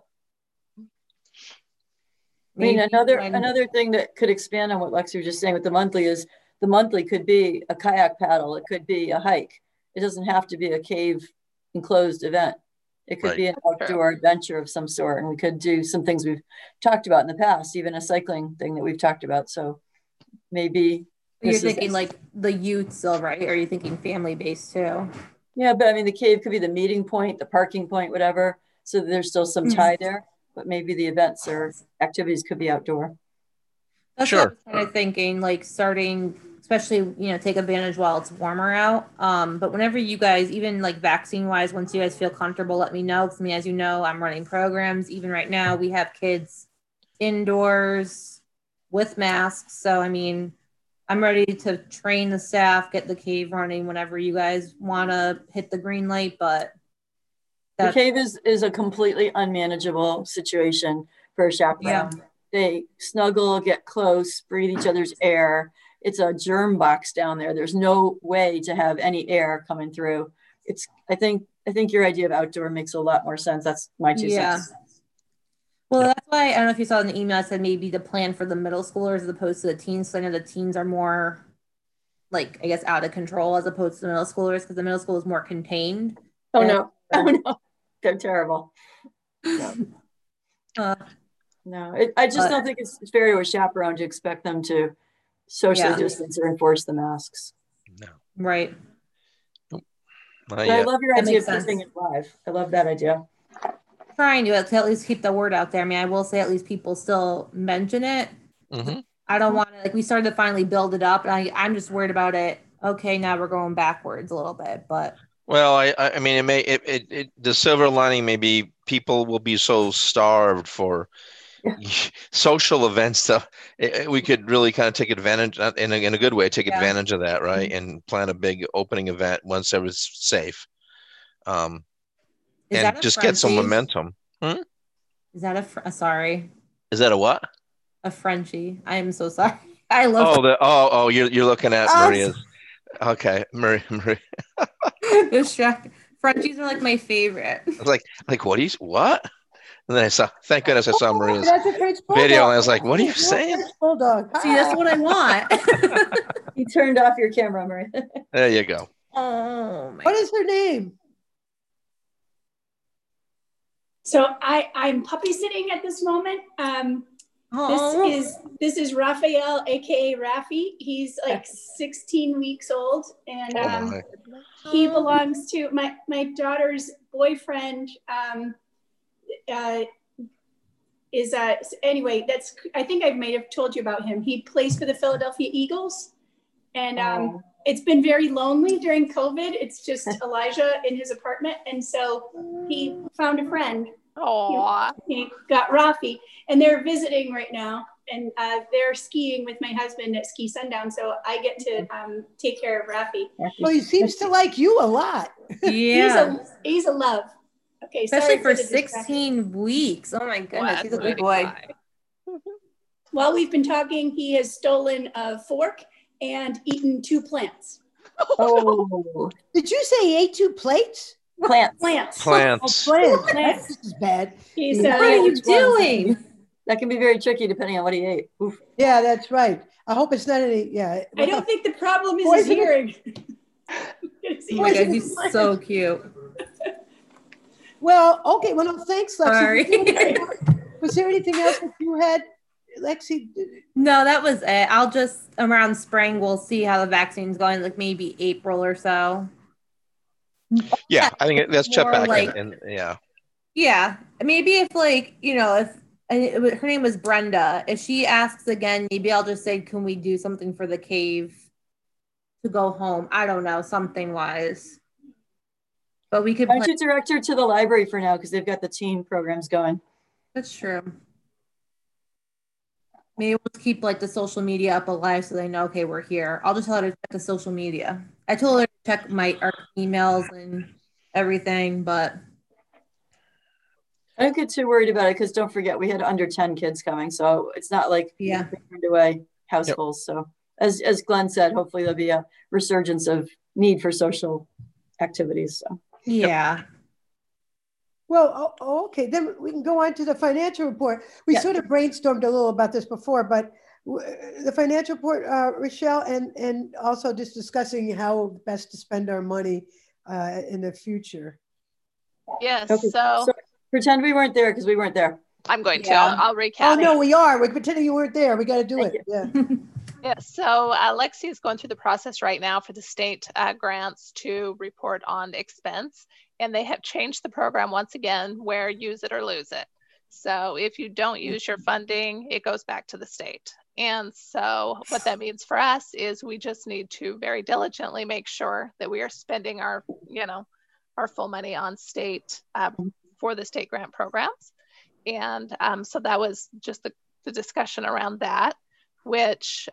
I mean, another thing that could expand on what Lexi was just saying with the monthly is the monthly could be a kayak paddle. It could be a hike. It doesn't have to be a cave enclosed event. It could be an outdoor adventure of some sort. And we could do some things we've talked about in the past, even a cycling thing that we've talked about. So maybe you're thinking like the youth still, right? Or are you thinking family based too? Yeah, but I mean, the cave could be the meeting point, the parking point, whatever. So there's still some tie there, but maybe the events or activities could be outdoor. That's what I was kind of thinking, like starting, especially, take advantage while it's warmer out. But whenever you guys, even like vaccine wise, once you guys feel comfortable, let me know. For me, as you know, I'm running programs. Even right now, we have kids indoors with masks. So, I mean, I'm ready to train the staff, get the cave running whenever you guys want to hit the green light. But the cave is a completely unmanageable situation for a chaperone. Yeah. They snuggle, get close, breathe each other's air. It's a germ box down there. There's no way to have any air coming through. I think your idea of outdoor makes a lot more sense. That's my 2 cents. Well, that's why, I don't know if you saw in the email, I said maybe the plan for the middle schoolers as opposed to the teens. So I know the teens are more like, I guess, out of control as opposed to the middle schoolers because the middle school is more contained. Oh, no. They're terrible. No, I just don't think it's fair to a chaperone to expect them to socially distance or enforce the masks. No. Right. I love your idea of keeping it live. I love that idea. Trying to at least keep the word out there. I mean, I will say at least people still mention it. Mm-hmm. I don't want to, like, we started to finally build it up, and I'm just worried about it. Okay, now we're going backwards a little bit, but. Well, I mean, the silver lining may be people will be so starved for social events that we could really kind of take advantage in a good way, take advantage of that, right? Mm-hmm. And plan a big opening event once it was safe. And just get some momentum. Hmm? Is that sorry? Is that a what? A Frenchie. I am so sorry. I love. You're looking at Maria's. Okay, Maria. Frenchies are like my favorite. I was like, what? And then thank goodness I saw Maria's video, and I was like, what are you saying? Bulldog. See, that's what I want. You turned off your camera, Maria. There you go. Oh, what is her name? So I'm puppy sitting at this moment. This is Raphael, aka Rafi. He's like 16 weeks old, and he belongs to my daughter's boyfriend. Anyway, I think I may have told you about him. He plays for the Philadelphia Eagles, and it's been very lonely during COVID. It's just Elijah in his apartment, and so he found a friend. He got Rafi, and they're visiting right now, and they're skiing with my husband at Ski Sundown, so I get to take care of Rafi. Well, he seems to like you a lot. Yeah, he's a love. Okay, especially for 16 weeks. Oh my goodness, he's a good boy. While we've been talking, he has stolen a fork and eaten 2 plants. Oh, did you say he ate 2 plates? Plants. This is bad. What are you doing? That can be very tricky depending on what he ate. Oof. Yeah, that's right. I hope it's not any. Yeah. I don't think the problem is his hearing. Oh my God, he's so cute. Well, okay. Well, no, thanks, Lexi. Sorry. Was there anything else that you had, Lexi? No, that was it. I'll just around spring we'll see how the vaccine's going. Like maybe April or so. Yeah, I think let's check back Yeah, maybe if if her name was Brenda, if she asks again, maybe I'll just say, can we do something for the cave to go home? I don't know, something wise. But we could. Why don't you direct her to the library for now because they've got the teen programs going. That's true. Maybe we'll keep the social media up alive so they know, okay, we're here. I'll just tell her to check the social media. I told her to check our emails and everything, but I don't get too worried about it because don't forget we had under 10 kids coming, so it's not like turned away households. Yep. So as Glenn said, hopefully there'll be a resurgence of need for social activities. So yeah. Yep. Well, okay, then we can go on to the financial report. We sort of brainstormed a little about this before, but the financial report, Rochelle, and also just discussing how best to spend our money in the future. Yes, okay. So pretend we weren't there because we weren't there. I'm going to. I'll recap. Oh, no, we are. We're pretending you weren't there. We got to do it. Yeah. Yeah, so Lexi is going through the process right now for the state grants to report on expense. And they have changed the program once again where use it or lose it. So if you don't use your funding, it goes back to the state. And so what that means for us is we just need to very diligently make sure that we are spending our full money on state for the state grant programs. And so that was just the discussion around that, which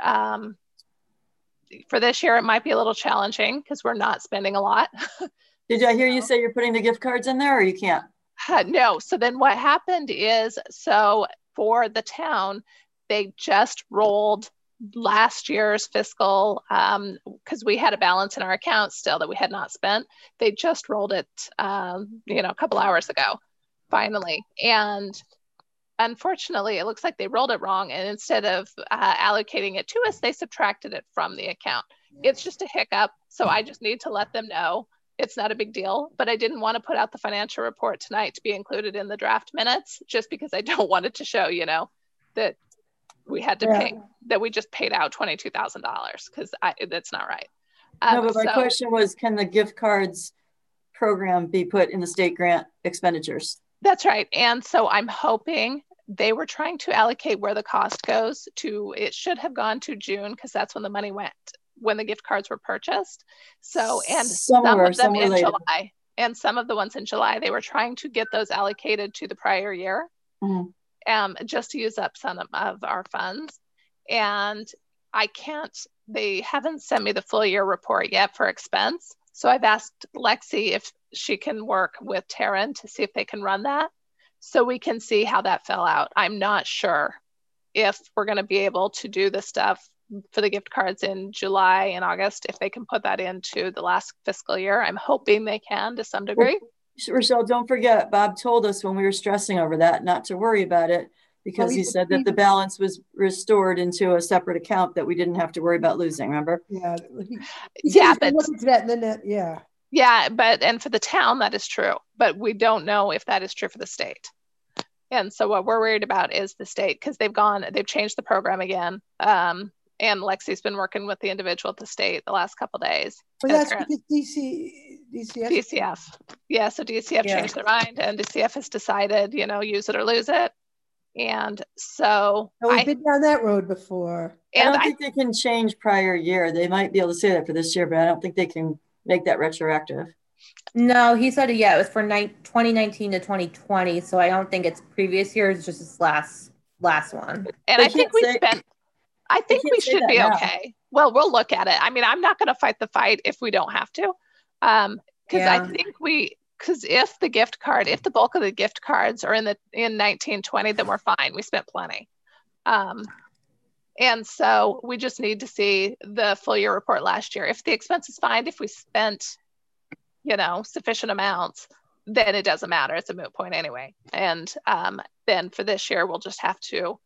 for this year, it might be a little challenging because we're not spending a lot. Did I hear you say you're putting the gift cards in there or you can't? No. So then what happened is, so for the town, they just rolled last year's fiscal, because we had a balance in our account still that we had not spent. They just rolled it, a couple hours ago, finally. And unfortunately, it looks like they rolled it wrong. And instead of allocating it to us, they subtracted it from the account. It's just a hiccup. So I just need to let them know It's not a big deal, but I didn't want to put out the financial report tonight to be included in the draft minutes, just because I don't want it to show, that we had to pay, that we just paid out $22,000, because that's not right. No, but my question was, can the gift cards program be put in the state grant expenditures? That's right. And so I'm hoping they were trying to allocate where the cost goes to. It should have gone to June, because that's when the money went, when the gift cards were purchased. So, and some of them in July, and some of the ones in July, they were trying to get those allocated to the prior year, just to use up some of our funds. And they haven't sent me the full year report yet for expense. So I've asked Lexi if she can work with Taryn to see if they can run that, so we can see how that fell out. I'm not sure if we're going to be able to do the stuff for the gift cards in July and August, if they can put that into the last fiscal year. I'm hoping they can to some degree. Well, Rochelle, don't forget, Bob told us when we were stressing over that not to worry about it, because he said that the balance was restored into a separate account that we didn't have to worry about losing, remember? Yeah. But that in the net, yeah. Yeah, and for the town, that is true, but we don't know if that is true for the state. And so what we're worried about is the state, because they've changed the program again. And Lexi's been working with the individual at the state the last couple of days. But that's because DCF. Yeah, so DCF changed their mind, and DCF has decided, use it or lose it. And so we've been down that road before. And I don't think they can change prior year. They might be able to say that for this year, but I don't think they can make that retroactive. No, he said it was for 2019 to 2020, so I don't think it's previous years, just this last one. And I think we should be okay. Well, we'll look at it. I mean, I'm not going to fight the fight if we don't have to, because I think because if the bulk of the gift cards are in 1920, then we're fine. We spent plenty. And so we just need to see the full year report last year. If the expense is fine, if we spent, sufficient amounts, then it doesn't matter. It's a moot point anyway. And then for this year, we'll just have to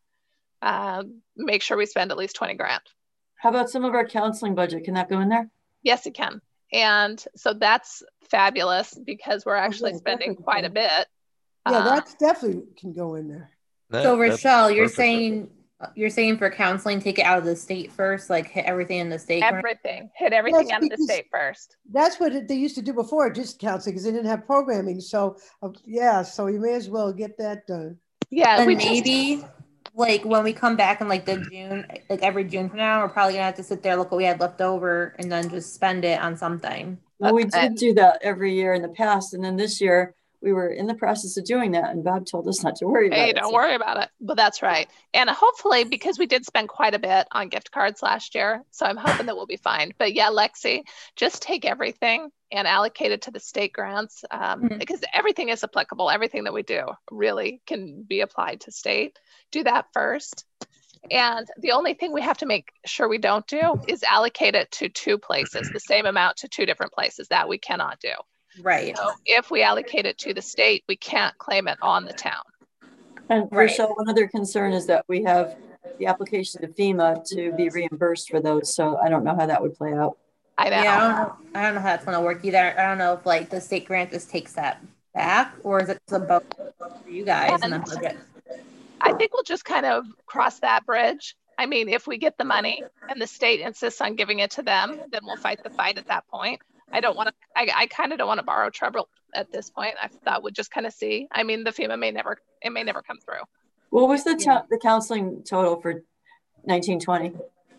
make sure we spend at least 20 grand. How about some of our counseling budget? Can that go in there? Yes, it can. And so that's fabulous, because we're actually spending quite a bit. Yeah, that's definitely can go in there. So Rochelle, you're saying for counseling, take it out of the state first, like hit everything in the state. Hit everything out of the state first. That's what they used to do before, just counseling, because they didn't have programming. So so you may as well get that done. Yeah, and maybe like when we come back in like the June, like every June from now, we're probably gonna have to sit there, look what we had left over, and then just spend it on something. Well, we did do that every year in the past, and then this year we were in the process of doing that, and Bob told us not to worry about it. Hey, don't worry about it. But that's right. And hopefully, because we did spend quite a bit on gift cards last year, so I'm hoping that we'll be fine. But yeah, Lexi, just take everything and allocate it to the state grants, because everything is applicable. Everything that we do really can be applied to state. Do that first. And the only thing we have to make sure we don't do is allocate it to two places, the same amount to two different places. That we cannot do. Right. So if we allocate it to the state, we can't claim it on the town. And Rochelle, one other concern is that we have the application to FEMA to be reimbursed for those. So I don't know how that would play out. I know. Yeah, I don't know how that's going to work either. I don't know if like the state grant just takes that back, or is it about for you guys in the budget? I think we'll just kind of cross that bridge. I mean, if we get the money and the state insists on giving it to them, then we'll fight the fight at that point. I kind of don't want to borrow trouble at this point. I thought we'd just kind of see. I mean, the FEMA may never come through. What was the counseling total for 1920?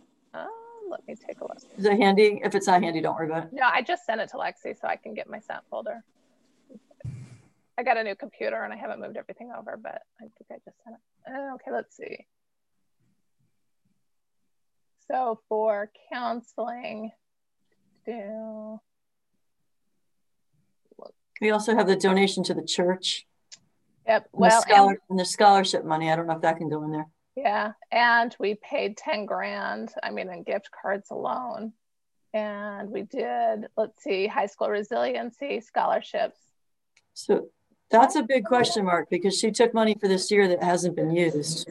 Let me take a look. Is it handy? If it's not handy, don't worry about it. No, I just sent it to Lexi so I can get my sent folder. I got a new computer and I haven't moved everything over, but I think I just sent it. Okay, let's see. So for counseling, we also have the donation to the church. Yep. And the scholarship money. I don't know if that can go in there. Yeah. And we paid 10 grand, in gift cards alone. And we did, let's see, high school resiliency scholarships. So that's a big question mark, because she took money for this year that hasn't been used.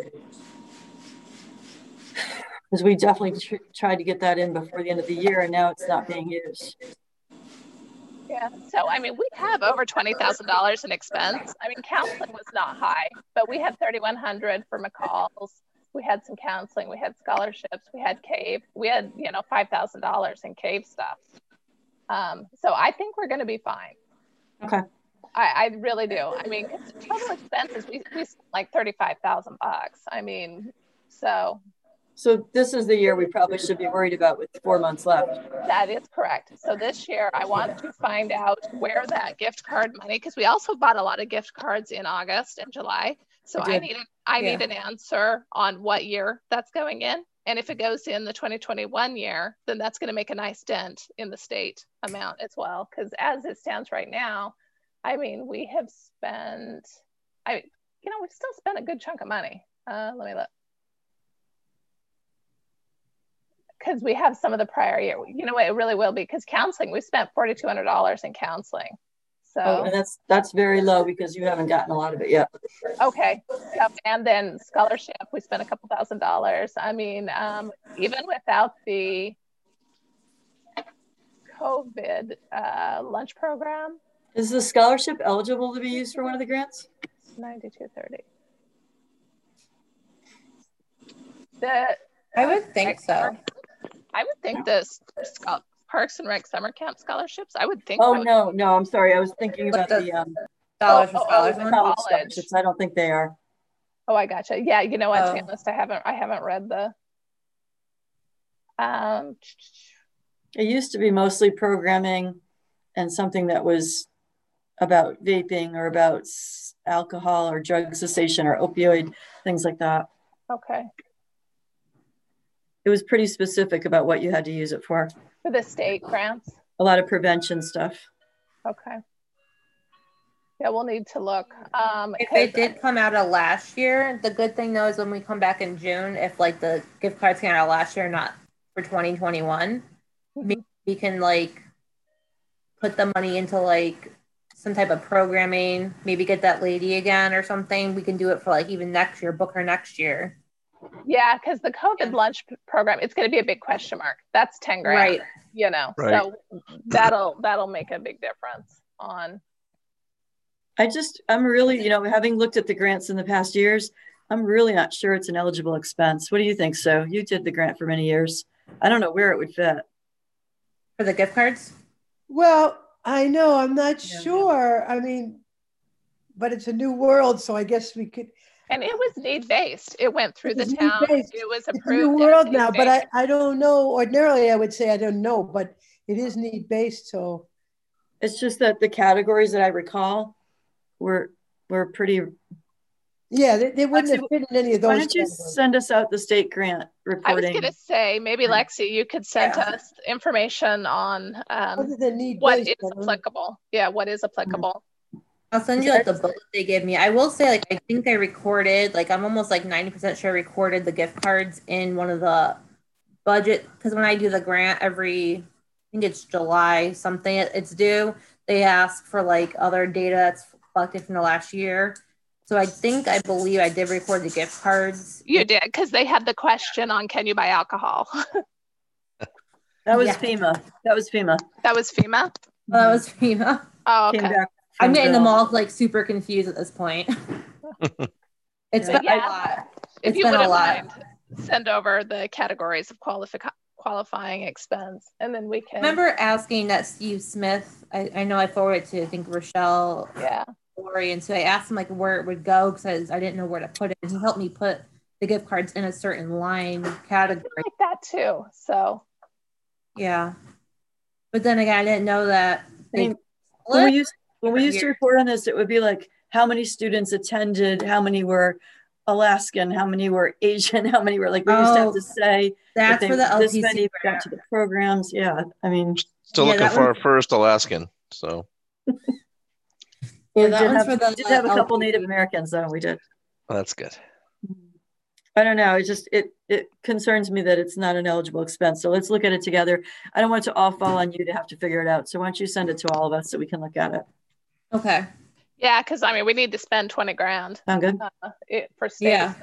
Because we definitely tried to get that in before the end of the year, and now it's not being used. Yeah, so I mean, we have over $20,000 in expense. I mean, counseling was not high, but we had 3,100 for McCall's. We had some counseling, we had scholarships, we had CAVE, we had, you know, $5,000 in CAVE stuff. So I think we're going to be fine. Okay. I really do. I mean, total expenses, we spent like 35,000 bucks. I mean, so this is the year we probably should be worried about with 4 months left. that is correct. So this year I want to find out where that gift card money, because we also bought a lot of gift cards in August and July. So I need an answer on what year that's going in. And if it goes in the 2021 year, then that's going to make a nice dent in the state amount as well. Because as it stands right now, I mean, we have spent, we've still spent a good chunk of money. Let me look. Because we have some of the prior year, you know what, it really will be, because counseling, we spent $4,200 in counseling. So and that's very low because you haven't gotten a lot of it yet. Okay. Yep. And then scholarship, we spent a couple $1,000s. I mean, even without the COVID lunch program. Is the scholarship eligible to be used for one of the grants? 9230. I would think so. I would think this Parks and Rec summer camp scholarships. I would think. Oh, no, I'm sorry. I was thinking about the dollars for scholarship. College scholarships. I don't think they are. Oh, I gotcha. Yeah, you know what, to be honest, I haven't read the. It used to be mostly programming and something that was about vaping or about alcohol or drug cessation or opioid, things like that. Okay. It was pretty specific about what you had to use it for. For the state grants? A lot of prevention stuff. Okay. Yeah, we'll need to look. If it did come out of last year, the good thing though is when we come back in June, if like the gift cards came out of last year, not for 2021, maybe we can like put the money into like some type of programming, maybe get that lady again or something. We can do it for like even next year, book her next year. Yeah, because the COVID lunch program, it's going to be a big question mark. That's 10 grand, right? You know, right. So that'll make a big difference on. I'm really, having looked at the grants in the past years, I'm really not sure it's an eligible expense. What do you think? So you did the grant for many years. I don't know where it would fit. For the gift cards? Well, I know, I'm not sure. I mean, but it's a new world, so I guess we could. And it was need-based. It went through the town. It was approved. It's a new world now, but I don't know. Ordinarily, I would say I don't know, but it is need-based. So it's just that the categories that I recall were pretty. Yeah, they wouldn't have fit in any of those. Why don't you send us out the state grant reporting? I was going to say, maybe Lexi, you could send us information on what is applicable. Yeah, what is applicable. I'll send you like the book they gave me. I will say, like, I think I recorded, like, I'm almost like 90% sure I recorded the gift cards in one of the budget, because when I do the grant I think it's July something it's due, they ask for like other data that's collected from the last year. So I believe I did record the gift cards. You did, because they had the question on, can you buy alcohol? That was FEMA. That was FEMA. That was FEMA? Oh, that was FEMA. Oh, okay. I'm getting them all like super confused at this point. It's been a lot. If you wouldn't mind, send over the categories of qualifying expense, and then we can. Remember asking that Steve Smith, I know I forwarded to, I think, Rochelle. Yeah. Lori, and so I asked him like where it would go because I didn't know where to put it. And he helped me put the gift cards in a certain line category. I like that too. So. Yeah. But then again, I didn't know that. When we used to report on this, it would be like how many students attended, how many were Alaskan, how many were Asian, how many were like, we used to have to say that's for the LPC many got to the programs. Yeah. I mean, still looking for our first Alaskan. So. We did have a couple Native Americans though. We did. Oh, that's good. I don't know. It concerns me that it's not an eligible expense. So let's look at it together. I don't want it to all fall on you to have to figure it out. So why don't you send it to all of us so we can look at it? Okay. Yeah, because I mean, we need to spend 20 grand. Sound good? For state. Yeah.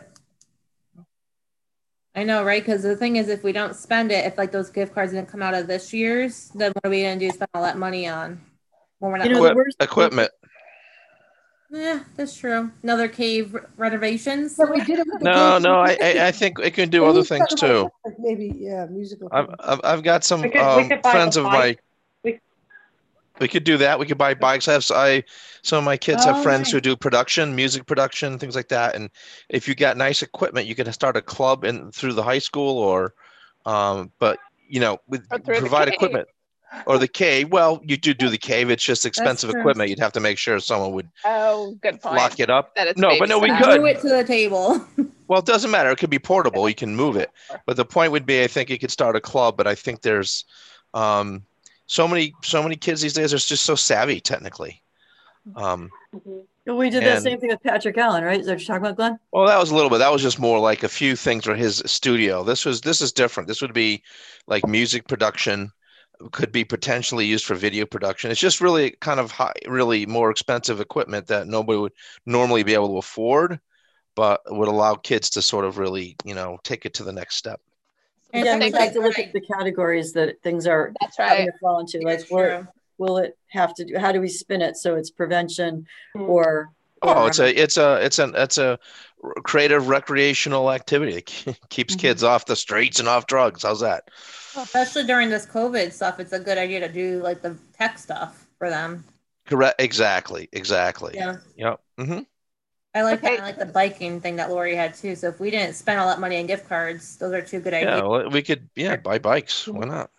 I know, right? Because the thing is, if we don't spend it, if like those gift cards didn't come out of this year's, then what are we going to do? Spend all that money on? when we're not Equipment. Yeah, that's true. Another cave renovations. But we did it with the No. I think it can do other things too. Maybe, yeah, musical. I've got some we could friends of mine. We could do that. We could buy bikes. Some of my kids have friends who do production, music production, things like that. And if you got nice equipment, you could start a club through the high school but provide equipment. Or the cave. Well, you do the cave. It's just expensive equipment. You'd have to make sure someone would good point. lock it up. We could. Move it to the table. Well, it doesn't matter. It could be portable. You can move it. But the point would be, I think you could start a club. But I think there's so many kids these days are just so savvy technically. We did that same thing with Patrick Allen, right? Is that what you're talking about, Glenn? Well, that was a little bit. That was just more like a few things for his studio. This is different. This would be like music production. Could be potentially used for video production. It's just really kind of really more expensive equipment that nobody would normally be able to afford, but would allow kids to sort of really, take it to the next step. And yeah, we have to look at the categories that things are having to fall into. Like, will it have to do? How do we spin it so it's prevention or? It's a creative recreational activity. It keeps kids off the streets and off drugs. How's that? Especially during this COVID stuff, it's a good idea to do like the tech stuff for them. Correct. Exactly. Yeah. Yep. Mm-hmm. I like that. I like the biking thing that Lori had too. So if we didn't spend all that money on gift cards, those are two good ideas. Yeah, well, we could buy bikes. Why not?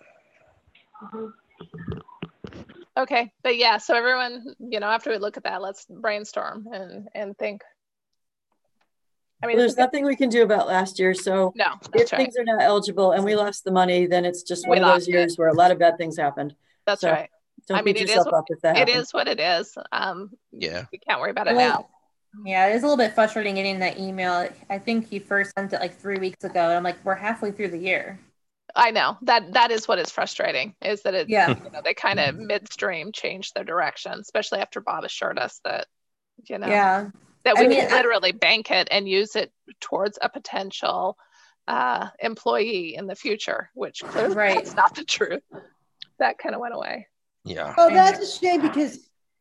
Okay, but yeah, so everyone, after we look at that, let's brainstorm and think. I mean, there's nothing we can do about last year. So no, if things are not eligible and we lost the money, then it's just one of those years where a lot of bad things happened. That's right. Don't beat yourself up if that happens. It is what it is. Yeah. We can't worry about it now. Yeah, it is a little bit frustrating getting that email. I think he first sent it like 3 weeks ago, and I'm like, we're halfway through the year. I know that is what is frustrating, is that they kind of midstream changed their direction, especially after Bob assured us that that we could literally bank it and use it towards a potential employee in the future, which clearly that's not the truth. That kind of went away. Yeah. Oh, that's a shame, because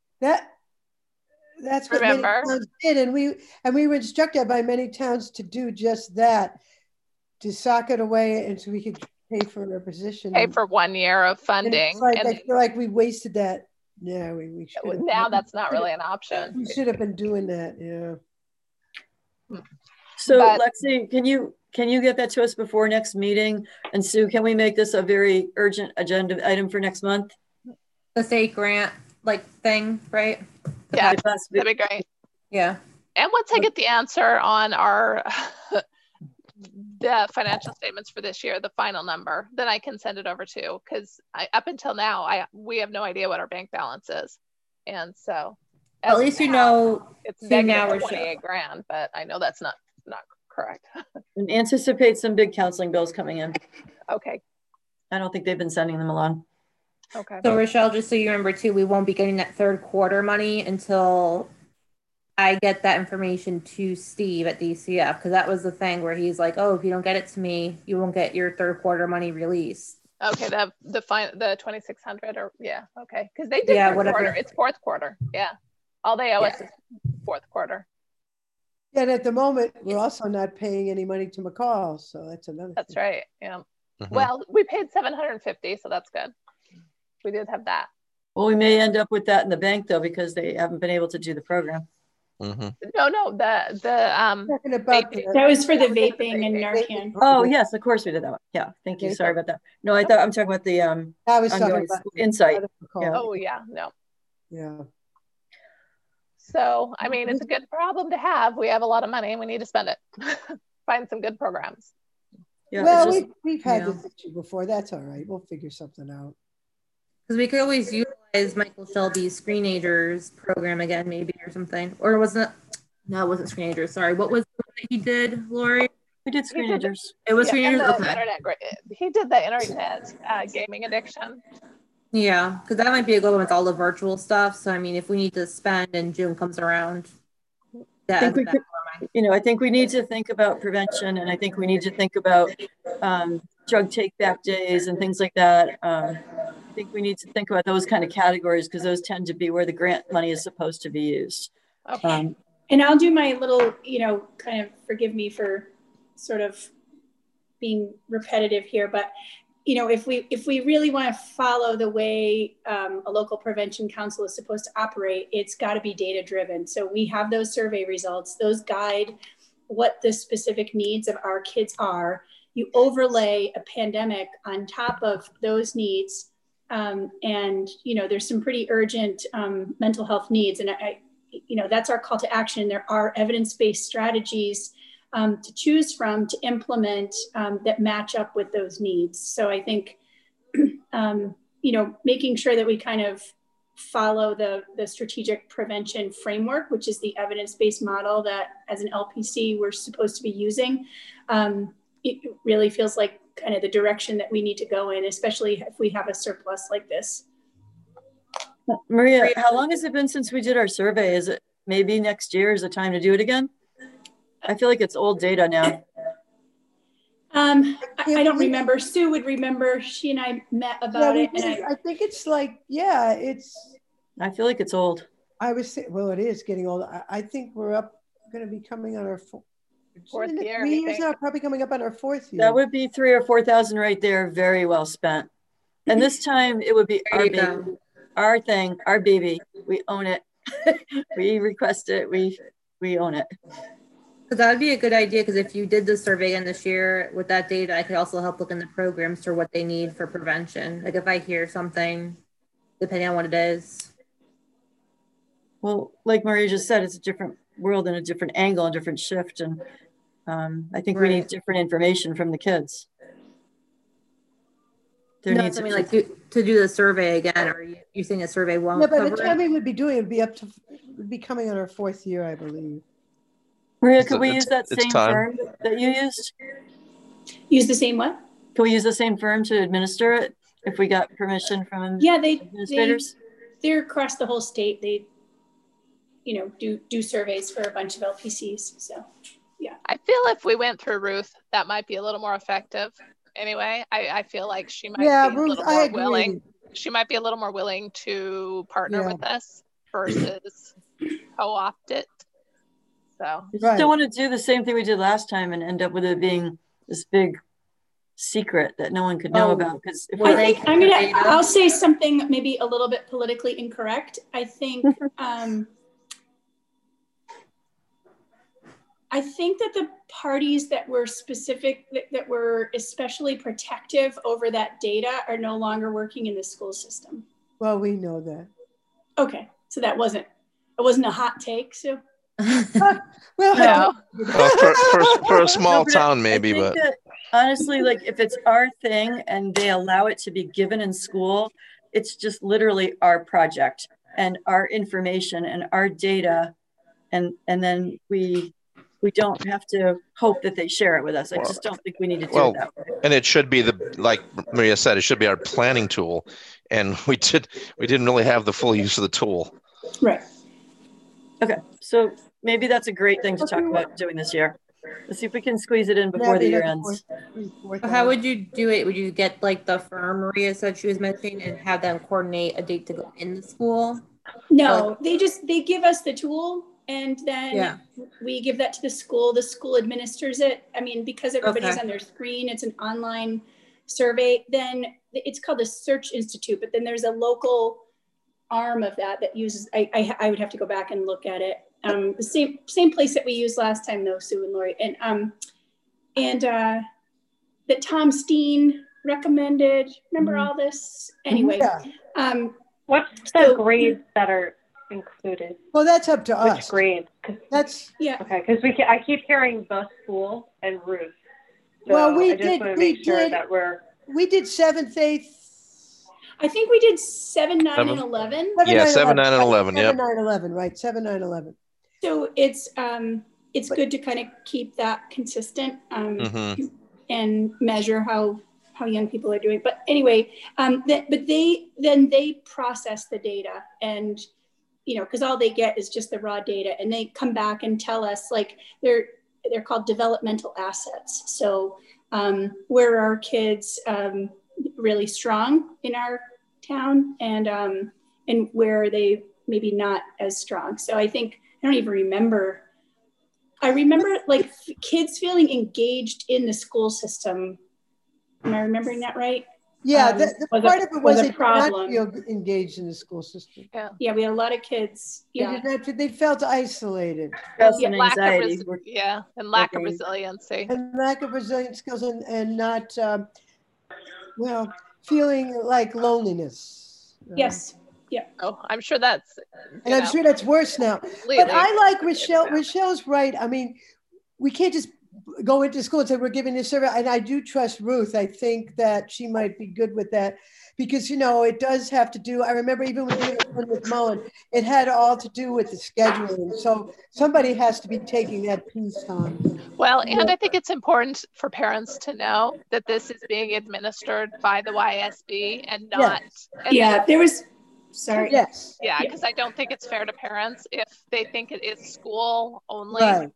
that's what many towns did, and we were instructed by many towns to do just that, to sock it away, and so we could pay for a position. Pay for 1 year of funding. I feel like we wasted that. Yeah, we should. Now that's not really an option. We should have been doing that. Yeah. So Lexi, can you get that to us before next meeting? And Sue, can we make this a very urgent agenda item for next month? The state grant thing, right? Yeah, that'd be great. Yeah. And once I get the answer on our the financial statements for this year, the final number, then I can send it over too. Because up until now, we have no idea what our bank balance is, and so at least it's negative 28 grand. But I know that's not correct. And anticipate some big counseling bills coming in. Okay. I don't think they've been sending them along. Okay. So Rochelle, just so you remember too, we won't be getting that third quarter money until I get that information to Steve at DCF, because that was the thing where he's like, "Oh, if you don't get it to me, you won't get your third quarter money released." Okay, the 2,600 okay, because they did third quarter. It's fourth quarter. Yeah, all they owe us is fourth quarter. Yeah, and at the moment we're also not paying any money to McCall, so that's another. That's right. Yeah. Mm-hmm. Well, we paid $750, so that's good. We did have that. Well, we may end up with that in the bank though, because they haven't been able to do the program. Mm-hmm. No, the that was for the vaping and Narcan. Oh yes, of course we did that one. Yeah, thank you. Sorry about that. No, I thought I'm talking about the I was talking about Insight. Yeah. Oh yeah, no. Yeah. So I mean, it's a good problem to have. We have a lot of money and we need to spend it. Find some good programs. Yeah. Well, we've had this issue before. That's all right. We'll figure something out. Because we could always utilize Michael Shelby's Screenagers program again, maybe, or something. Or wasn't it? No, it wasn't Screenagers. Sorry. What was the one that he did, Lori? We did Screenagers. It was Screenagers? Okay. He did the internet gaming addiction. Yeah, because that might be a good one with all the virtual stuff. So, I mean, if we need to spend and June comes around, I think we need to think about prevention, and I think we need to think about drug take back days and things like that. think we need to think about those kind of categories because those tend to be where the grant money is supposed to be used. Okay. And I'll do my little, kind of, forgive me for sort of being repetitive here, but if we really want to follow the way a local prevention council is supposed to operate, it's got to be data driven. So we have those survey results, those guide what the specific needs of our kids are. You overlay a pandemic on top of those needs. And, there's some pretty urgent mental health needs. And that's our call to action. There are evidence-based strategies to choose from to implement that match up with those needs. So I think, making sure that we kind of follow the strategic prevention framework, which is the evidence-based model that as an LPC we're supposed to be using. It really feels like kind of the direction that we need to go in, especially if we have a surplus like this. Maria, how long has it been since we did our survey? Is it maybe next year is the time to do it again? I feel like it's old data now. I don't remember. Sue would remember. She and I met about it. And I think it's like, yeah, I feel like it's old. I was saying, well, it is getting old. I think we're going to be coming on our fourth year. 3 years now, probably coming up on our fourth year. That would be 3,000 or 4,000 right there. Very well spent. And this time it would be our baby, our thing, our baby. We own it. We request it. We own it. So that would be a good idea, because if you did the survey again this year with that data, I could also help look in the programs for what they need for prevention. Like if I hear something, depending on what it is. Well, like Maria just said, it's a different world and a different angle, a different shift. And I think we need different information from the kids. There needs to be like to do the survey again, or you saying a survey won't cover it? By the time we would be doing it, would be coming on our fourth year, I believe. Maria, could we use that same firm that you used? Use the same what? Can we use the same firm to administer it if we got permission from administrators? They're across the whole state. They, do surveys for a bunch of LPCs. So, yeah. I feel if we went through Ruth, that might be a little more effective. Anyway, I feel like she might be a little more willing. She might be a little more willing to partner with us versus co-opt it. So we just don't want to do the same thing we did last time and end up with it being this big secret that no one could know about. Because I'll say something maybe a little bit politically incorrect. I think I think that the parties that were that were especially protective over that data are no longer working in the school system. Well, we know that. Okay, so it wasn't a hot take, Sue. Well, no. For a small town, maybe, but honestly, like if it's our thing and they allow it to be given in school, it's just literally our project and our information and our data, and then we don't have to hope that they share it with us. I just don't think we need to do it that way. And it should be like Maria said, it should be our planning tool, and we didn't really have the full use of the tool. Right. Okay, so maybe that's a great thing to talk about doing this year. Let's see if we can squeeze it in before the year ends. How would you do it? Would you get like the firm Maria said she was mentioning and have them coordinate a date to go in the school? No, they give us the tool and then we give that to the school. The school administers it. I mean, because everybody's on their screen, it's an online survey. Then it's called the Search Institute, but then there's a local arm of that uses, I would have to go back and look at it. The same place that we used last time though, Sue and Lori, and that Tom Steen recommended. Remember all this? Anyway, what's the grades that are included? Well, that's up to us. Which grades? That's okay. Because I keep hearing the school and Ruth. So well, we did 7th, 8th. I think we did 7, 9, and 11. 7, 9, and 11. Yeah. 7, 9, 11. Right. 7, 9, 11. So it's good to kind of keep that consistent and measure how young people are doing. But anyway, they process the data, and because all they get is just the raw data, and they come back and tell us, like, they're called developmental assets. So where are kids really strong in our town and where they maybe not as strong. So I think, I don't even remember. I remember like kids feeling engaged in the school system. Am I remembering that right? Yeah, the part of it was they did not feel engaged in the school system. Yeah, we had a lot of kids. Yeah, they felt isolated. Stress and anxiety. And lack of resiliency. And lack of resilient skills and not, well, feeling like loneliness. Yes. Yeah. Oh, I'm sure that's. And I'm sure that's worse now. But I like Rochelle. Rochelle's right. I mean, we can't just go into school and say we're giving this survey. And I do trust Ruth. I think that she might be good with that because, you know, it does have to do. I remember even when we did it with Mullen, it had all to do with the scheduling. So somebody has to be taking that piece on. Well, and I think it's important for parents to know that this is being administered by the YSB and not. Yeah, there was. Sorry. Yes. Yeah, because I don't think it's fair to parents if they think it is school only. Right.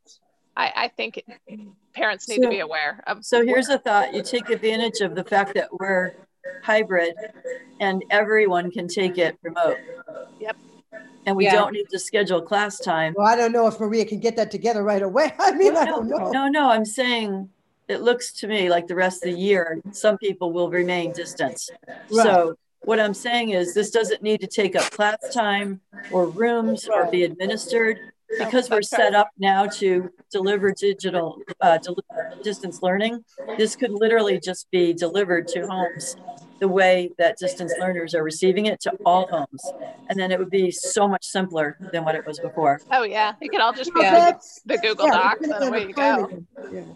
I think parents need to be aware of. So here's a thought. You take advantage of the fact that we're hybrid and everyone can take it remote. Yep. And we don't need to schedule class time. Well, I don't know if Maria can get that together right away. I mean, I don't know. No, I'm saying it looks to me like the rest of the year, some people will remain distance. Right. So what I'm saying is this doesn't need to take up class time or rooms or be administered because we're set up now to deliver digital distance learning. This could literally just be delivered to homes the way that distance learners are receiving it to all homes. And then it would be so much simpler than what it was before. Oh yeah, it could all just be the Google Docs and away you go.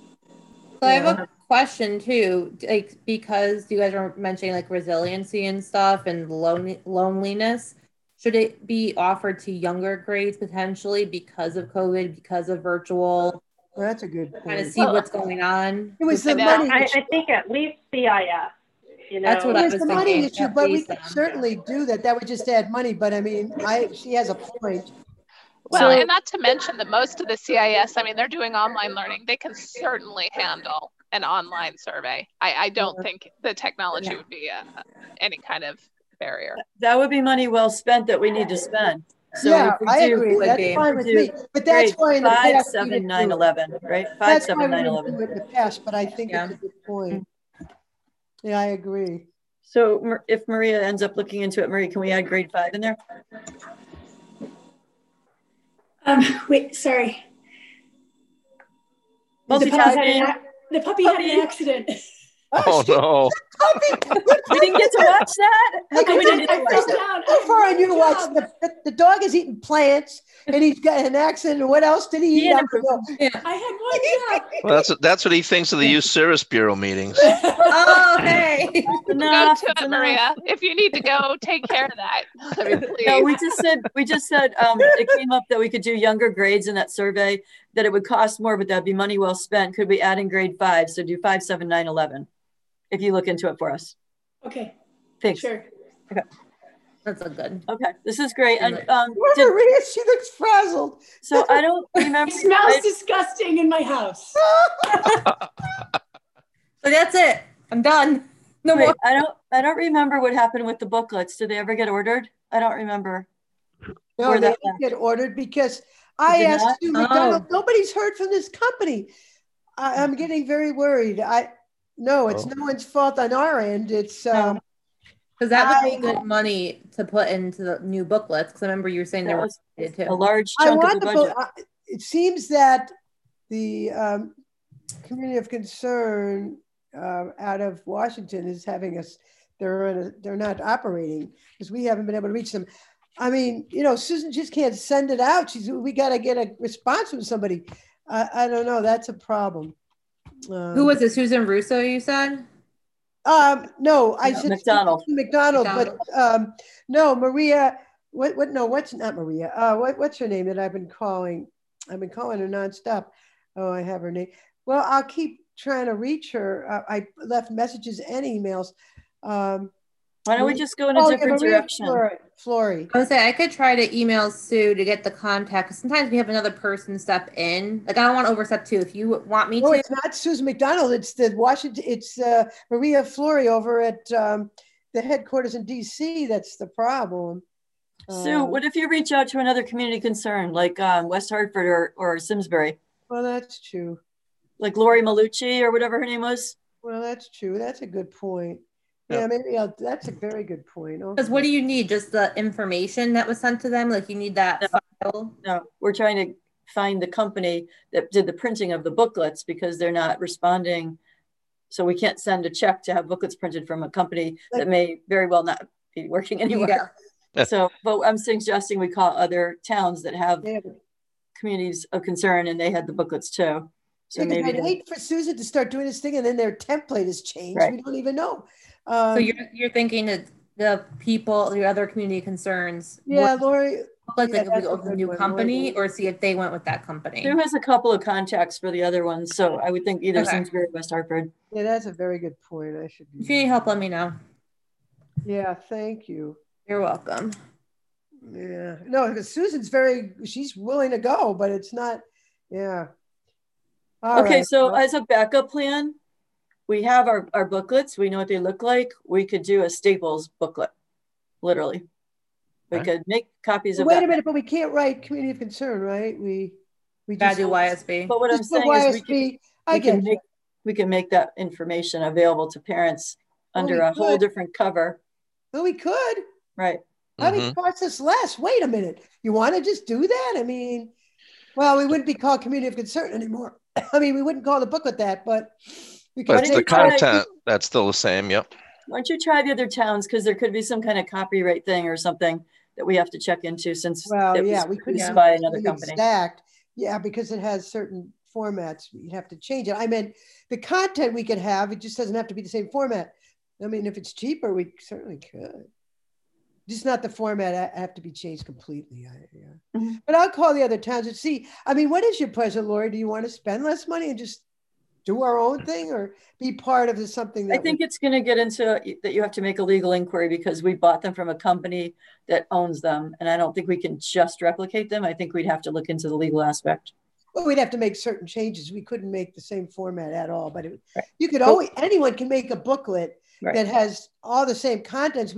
So I have a question too, like because you guys are mentioning like resiliency and stuff and loneliness. Should it be offered to younger grades potentially because of COVID, because of virtual? Well, that's a good point. Kind of see what's going on. It was the money. I think at least CIS. You know, that's what I was the thinking. Money issue, but we could certainly do that. That would just add money. But I mean, she has a point. Well, and not to mention that most of the CIS, I mean, they're doing online learning. They can certainly handle an online survey. I don't think the technology would be any kind of barrier. That would be money well spent that we need to spend. So I agree. That's fine with me. But that's why in the 5, 7, 9, 11, right? 5, 7, 9, 11. In the past, but I think it's a good point. Yeah, I agree. So if Maria ends up looking into it, Maria, can we add grade 5 in there? Wait, sorry. Multitasking. The puppy had an accident. Oh no! We didn't get to watch that. How come we didn't get to watch that? How far on you watch the dog is eating plants and he's got an accident. And what else did he eat? I had one job. Well, that's what he thinks of the Youth Service Bureau meetings. Oh, hey. Go to it, Maria. If you need to go, take care of that. I mean, please. No, we just said it came up that we could do younger grades in that survey, that it would cost more, but that'd be money well spent. Could we add in grade 5? So do 5, 7, 9, 11. If you look into it for us. Okay. Thanks. Sure. Okay. That's a good. Okay. This is great. And Maria, she looks frazzled. So I don't remember. It smells disgusting in my house. So that's it. I'm done. No more. I don't remember what happened with the booklets. Did they ever get ordered? I don't remember. No, they didn't get ordered because I asked Sue McDonald. Nobody's heard from this company. I'm getting very worried. No, it's no one's fault on our end. It's because that would be good money to put into the new booklets. Because I remember you were saying there was a large chunk of the budget. It seems that the community of concern out of Washington is having us. They're not operating because we haven't been able to reach them. I mean, you know, Susan just can't send it out. We got to get a response from somebody. I don't know. That's a problem. Who was it? Susan Russo, you said? No, I said McDonald. McDonald, but no, Maria. What's not Maria? What's her name that I've been calling? I've been calling her nonstop. Oh, I have her name. Well, I'll keep trying to reach her. I left messages and emails. Why don't we just go in a different direction? Flory. I was saying I could try to email Sue to get the contact. Because sometimes we have another person step in. Like I don't want to overstep too. If you want me to. It's not Susan McDonald. It's the Washington. It's Maria Flory over at the headquarters in DC that's the problem. Sue, what if you reach out to another community concern like West Hartford or Simsbury? Well, that's true. Like Lori Malucci or whatever her name was? Well, that's true. That's a good point. Yeah, maybe that's a very good point. Because what do you need? Just the information that was sent to them? Like you need that file? No, we're trying to find the company that did the printing of the booklets because they're not responding. So we can't send a check to have booklets printed from a company that may very well not be working anywhere. Yeah. So, but I'm suggesting we call other towns that have communities of concern and they had the booklets too. So maybe I'd hate for Susan to start doing this thing and then their template is changed. Right. We don't even know. So you're thinking that the people, the other community concerns. Yeah, Lori. Like they could go with a new company or see if they went with that company. There was a couple of contacts for the other ones. So I would think either Simsbury or West Hartford. Yeah, that's a very good point. I should. If you need help, let me know. Yeah, thank you. You're welcome. Yeah. No, because Susan's she's willing to go, but it's not, yeah. All right. So as a backup plan, we have our booklets. We know what they look like. We could do a Staples booklet, literally. We could make copies of Wait a minute, but we can't write community of concern, right? We just do YSB. But what I'm saying is we can make that information available to parents under a whole different cover. Oh, we could. Right. I mean, cost us less. Wait a minute. You want to just do that? I mean, well, we wouldn't be called community of concern anymore. I mean, we wouldn't call the booklet that, but the content that's still the same. Yep. Why don't you try the other towns? Because there could be some kind of copyright thing or something that we have to check into since we couldn't by another company. Exact. Yeah, because it has certain formats. You'd have to change it. I mean, the content we could have, it just doesn't have to be the same format. I mean, if it's cheaper, we certainly could. Just not the format have to be changed completely. But I'll call the other towns and see. I mean, what is your pleasure, Lori? Do you want to spend less money and just do our own thing or be part of something that I think it's going to get into that you have to make a legal inquiry because we bought them from a company that owns them. And I don't think we can just replicate them. I think we'd have to look into the legal aspect. Well, we'd have to make certain changes. We couldn't make the same format at all, but you could anyone can make a booklet that has all the same contents.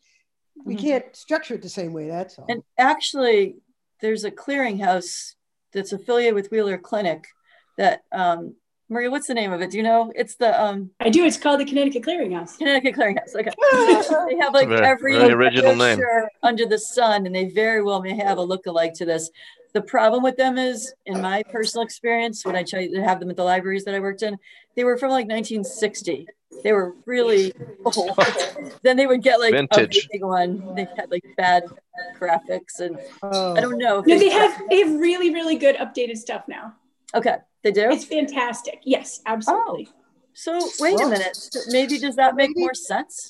We can't structure it the same way. That's all. And actually there's a clearinghouse that's affiliated with Wheeler Clinic that, Maria, what's the name of it? Do you know? It's the I do. It's called the Connecticut Clearinghouse. Connecticut Clearinghouse. Okay. They have like every original name under the sun, and they very well may have a look-alike to this. The problem with them is, in my personal experience, when I tried to have them at the libraries that I worked in, they were from like 1960. They were really old. Then they would get like vintage. A big one. They had like bad graphics, and I don't know. No, they have really, really good updated stuff now. Okay. They do? It's fantastic. Yes, absolutely. Oh, so wait a minute. Maybe does that make more sense?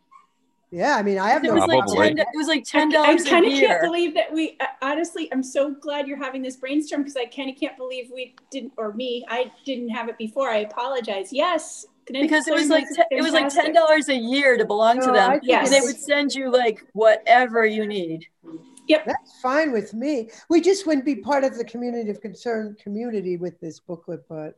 Yeah, I mean, I have it was like $10 I kind of can't believe that we, honestly, I'm so glad you're having this brainstorm because I kind of can't believe we didn't, or me, I didn't have it before. I apologize. Yes. Because it was like $10 a year to belong to them. Yes. And they would send you like whatever you need. Yep. That's fine with me. We just wouldn't be part of the community of concern community with this booklet, but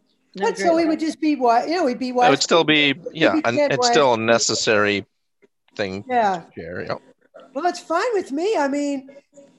so we would just be we'd be it would still be it's still a necessary thing. Yeah. To share, yeah. Well, it's fine with me. I mean,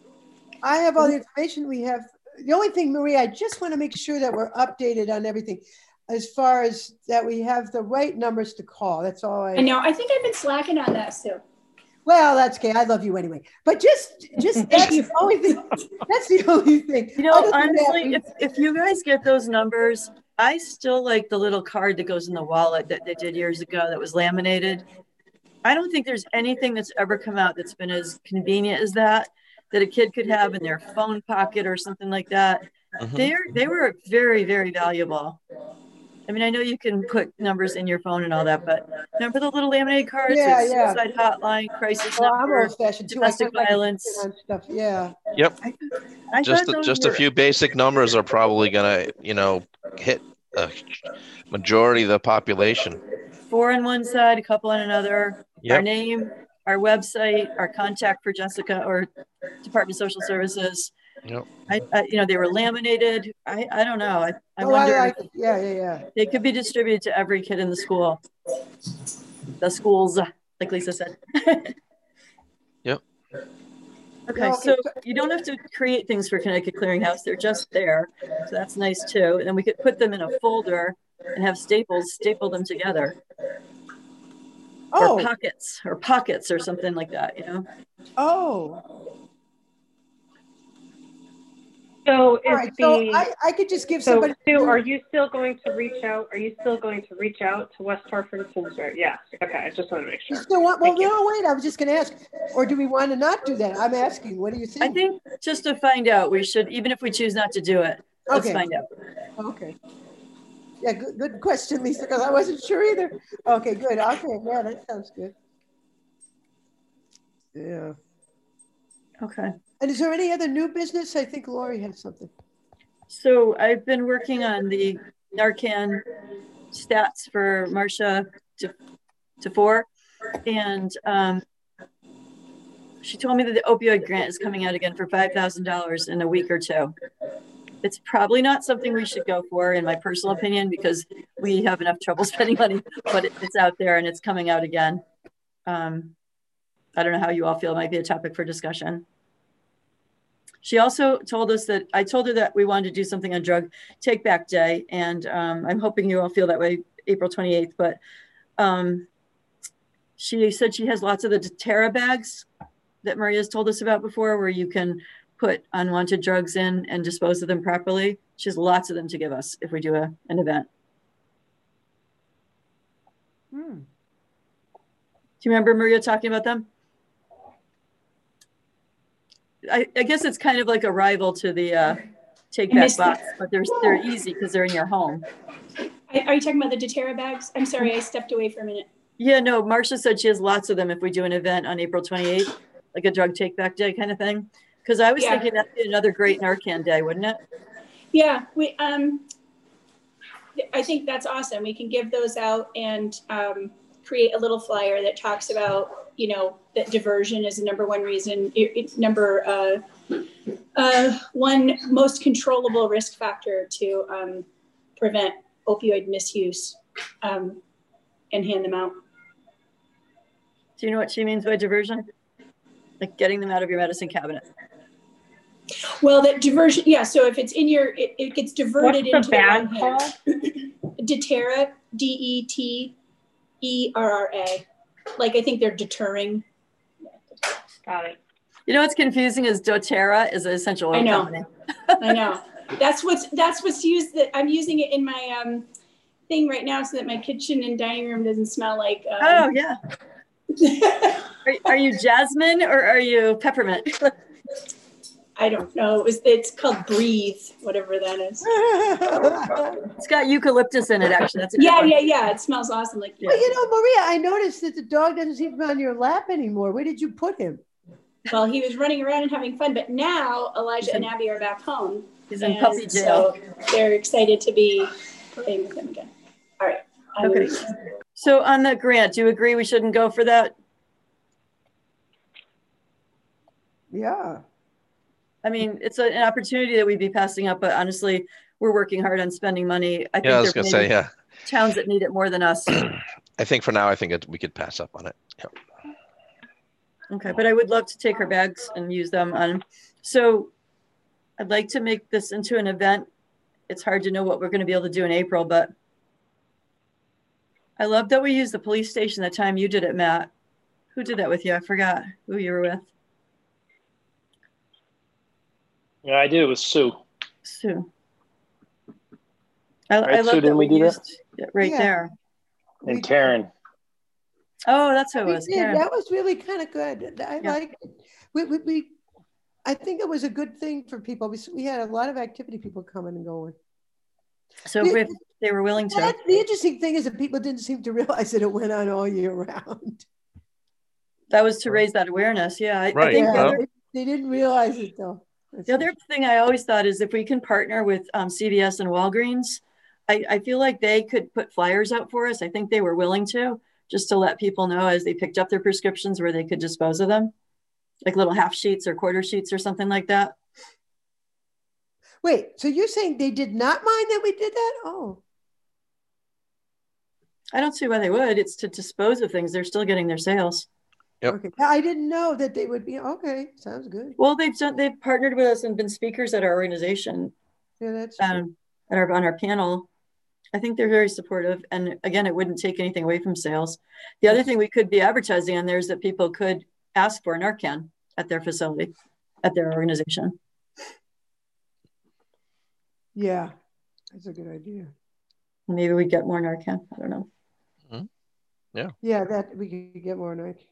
I have all the information we have. The only thing, Maria, I just want to make sure that we're updated on everything as far as that we have the right numbers to call. That's all I know. I think I've been slacking on that too. Well, that's okay. I love you anyway. But just that's the only thing. That's the only thing. You know, honestly, if you guys get those numbers, I still like the little card that goes in the wallet that they did years ago that was laminated. I don't think there's anything that's ever come out that's been as convenient as that a kid could have in their phone pocket or something like that. They were very, very valuable. I mean, I know you can put numbers in your phone and all that, but remember the little laminated cards? Suicide hotline, crisis number, domestic violence. Stuff. Yeah. Yep. Just a few basic numbers are probably gonna, hit a majority of the population. 4 on one side, a couple on another. Yep. Our name, our website, our contact for Jessica or Department of Social Services. Yep. They were laminated. I don't know. I wonder. Yeah. They could be distributed to every kid in the school. The schools. like Lisa said. Yep. Okay, so you don't have to create things for Connecticut Clearinghouse. They're just there. So that's nice too. And then we could put them in a folder and have staple them together. Oh. Or pockets or something like that, you know? Oh. So All right, so I could just give somebody. Sue, are you still going to reach out? Are you still going to reach out to West Hartford and Simsbury? Yes. Okay, I just want to make sure. You still want, well, no, wait, I was just going to ask, or do we want to not do that? I'm asking, what do you think? I think just to find out, we should, even if we choose not to do it, let's find out. Okay. Yeah, good question, Lisa, because I wasn't sure either. Okay, good. Okay, yeah, that sounds good. Yeah. Okay. And is there any other new business? I think Lori has something. So I've been working on the Narcan stats for Marcia Tefor, and she told me that the opioid grant is coming out again for $5,000 in a week or two. It's probably not something we should go for, in my personal opinion, because we have enough trouble spending money, but it's out there and it's coming out again. I don't know how you all feel. It might be a topic for discussion. She also told us that, I told her that we wanted to do something on Drug Take Back Day, and I'm hoping you all feel that way, April 28th, but she said she has lots of the doTERRA bags that Maria's told us about before, where you can put unwanted drugs in and dispose of them properly. She has lots of them to give us if we do an event. Do you remember Maria talking about them? I guess it's kind of like a rival to the Take Back box, but they're easy because they're in your home. Are you talking about the doTERRA bags? I'm sorry, I stepped away for a minute. Yeah, no, Marcia said she has lots of them if we do an event on April 28th, like a Drug Take Back Day kind of thing. Because I was thinking that'd be another great Narcan day, wouldn't it? Yeah, we I think that's awesome. We can give those out and create a little flyer that talks about, you know, that diversion is the number one reason, one most controllable risk factor to prevent opioid misuse, and hand them out. Do you know what she means by diversion? Like getting them out of your medicine cabinet. Well, that diversion, yeah. So if it's in your, it gets diverted into the bag called? doTERRA, DETERRA. Like I think they're deterring. Got it. You know what's confusing is doTERRA is an essential oil company. I know. That's what's used. That I'm using it in my thing right now so that my kitchen and dining room doesn't smell like. Oh yeah. Are you jasmine or are you peppermint? I don't know. It's called Breathe, whatever that is. It's got eucalyptus in it, actually. That's a yeah. It smells awesome. Like, well, you know, Maria, I noticed that the dog doesn't seem to be on your lap anymore. Where did you put him? Well, he was running around and having fun, but now Elijah and Abby are back home. He's in puppy jail. So they're excited to be playing with him again. All right. Okay. So on the grant, do you agree we shouldn't go for that? Yeah. I mean, it's an opportunity that we'd be passing up, but honestly, we're working hard on spending money. I think I was going to say, towns that need it more than us. I think for now, I think we could pass up on it. Yep. Okay, but I would love to take her bags and use them on. So I'd like to make this into an event. It's hard to know what we're going to be able to do in April, but I love that we used the police station that time you did it, Matt. Who did that with you? I forgot who you were with. Yeah, I did it with Sue. Sue. Right, I love Sue, that we do used it right there. And Karen. Oh, that's who it was. Karen. That was really kind of good. I liked it. I think it was a good thing for people. We had a lot of activity, people coming and going. So if they were willing to. The interesting thing is that people didn't seem to realize that it went on all year round. That was to raise that awareness. Yeah. Right. I think they didn't realize it though. The other thing I always thought is if we can partner with CVS and Walgreens, I feel like they could put flyers out for us. I think they were willing to, just to let people know as they picked up their prescriptions where they could dispose of them, like little half sheets or quarter sheets or something like that. Wait, so you're saying they did not mind that we did that? Oh. I don't see why they would. It's to dispose of things. They're still getting their sales. Yep. Okay. I didn't know that they would be. Okay. Sounds good. Well, they've partnered with us and been speakers at our organization. Yeah, that's on our panel. I think they're very supportive. And again, it wouldn't take anything away from sales. The other thing we could be advertising on there is that people could ask for Narcan at their facility, at their organization. Yeah, that's a good idea. Maybe we get more Narcan. I don't know. Mm-hmm. Yeah. Yeah, that we could get more Narcan.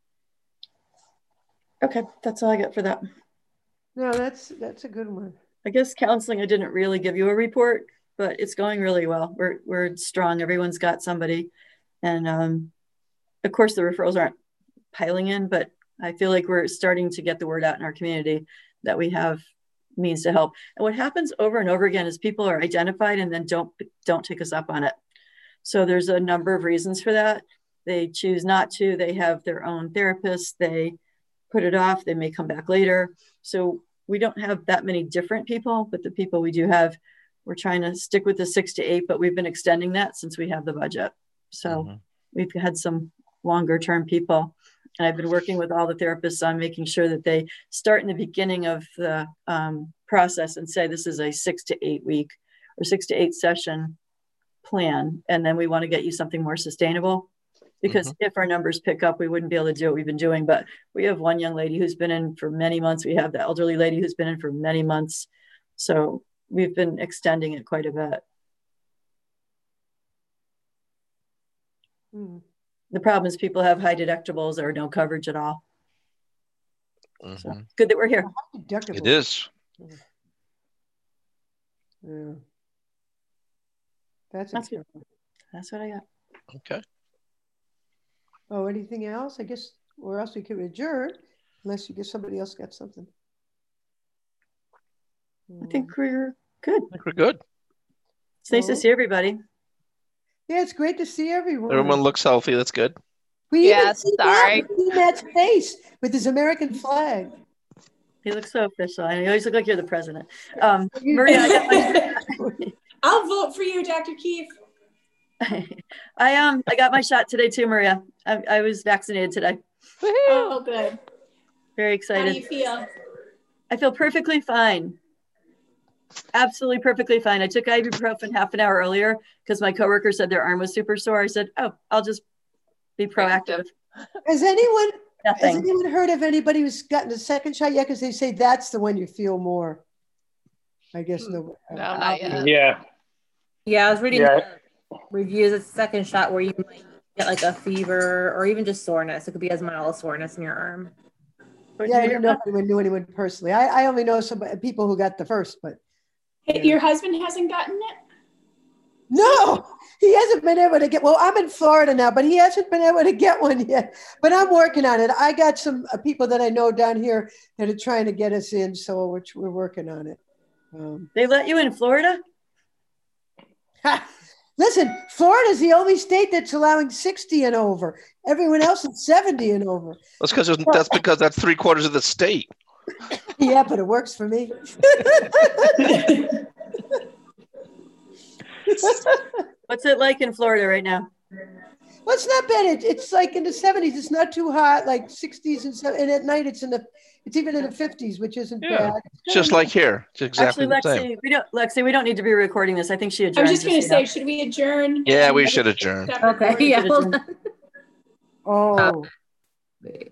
Okay, that's all I got for that. No, that's a good one. I guess counseling, I didn't really give you a report, but it's going really well. We're strong. Everyone's got somebody. And of course the referrals aren't piling in, but I feel like we're starting to get the word out in our community that we have means to help. And what happens over and over again is people are identified and then don't take us up on it. So there's a number of reasons for that. They choose not to. They have their own therapist. They put it off. They may come back later. So we don't have that many different people, but the people we do have, we're trying to stick with the 6 to 8, but we've been extending that since we have the budget. So we've had some longer term people. And I've been working with all the therapists on making sure that they start in the beginning of the process and say, this is a 6 to 8 week or 6 to 8 session plan. And then we want to get you something more sustainable, because if our numbers pick up, we wouldn't be able to do what we've been doing. But we have one young lady who's been in for many months. We have the elderly lady who's been in for many months. So we've been extending it quite a bit. The problem is people have high deductibles or no coverage at all. So good that we're here. It is. Yeah. That's good. That's what I got. Okay. Oh, anything else? I guess, or else we could adjourn, unless you guess somebody else got something. I think we're good. I think we're good. It's nice to see everybody. Yeah, it's great to see everyone. Everyone looks healthy. That's good. We even see Matt's face with his American flag. He looks so official. I always look like you're the president. Maria, I'll vote for you, Dr. Keefe. I got my shot today too, Maria. I was vaccinated today. Oh, good. Very excited. How do you feel? I feel perfectly fine. Absolutely perfectly fine. I took ibuprofen half an hour earlier because my coworker said their arm was super sore. I said, oh, I'll just be proactive. Has anyone heard of anybody who's gotten a second shot yet? Because they say that's the one you feel more. I guess no, not yet. Yeah, I was reading reviews of the second shot where you might get like a fever or even just soreness. It could be as mild as soreness in your arm. Yeah, I don't know if anyone knew anyone personally. I only know some people who got the first, but. Hey, your husband hasn't gotten it? No, he hasn't been able to get, well, I'm in Florida now, but he hasn't been able to get one yet, but I'm working on it. I got some people that I know down here that are trying to get us in, so we're working on it. They let you in Florida? Listen, Florida is the only state that's allowing 60 and over. Everyone else is 70 and over. That's because that's 3/4 of the state. Yeah, but it works for me. What's it like in Florida right now? Well, it's not bad. It's like in the 70s. It's not too hot, like 60s and at night it's even in the 50s, which isn't bad. It's just like here. It's exactly the same. Lexi, we don't need to be recording this. I think she adjourned. I was just going to say, should we adjourn? Yeah, we should adjourn. Okay. Yeah. Oh. Wait.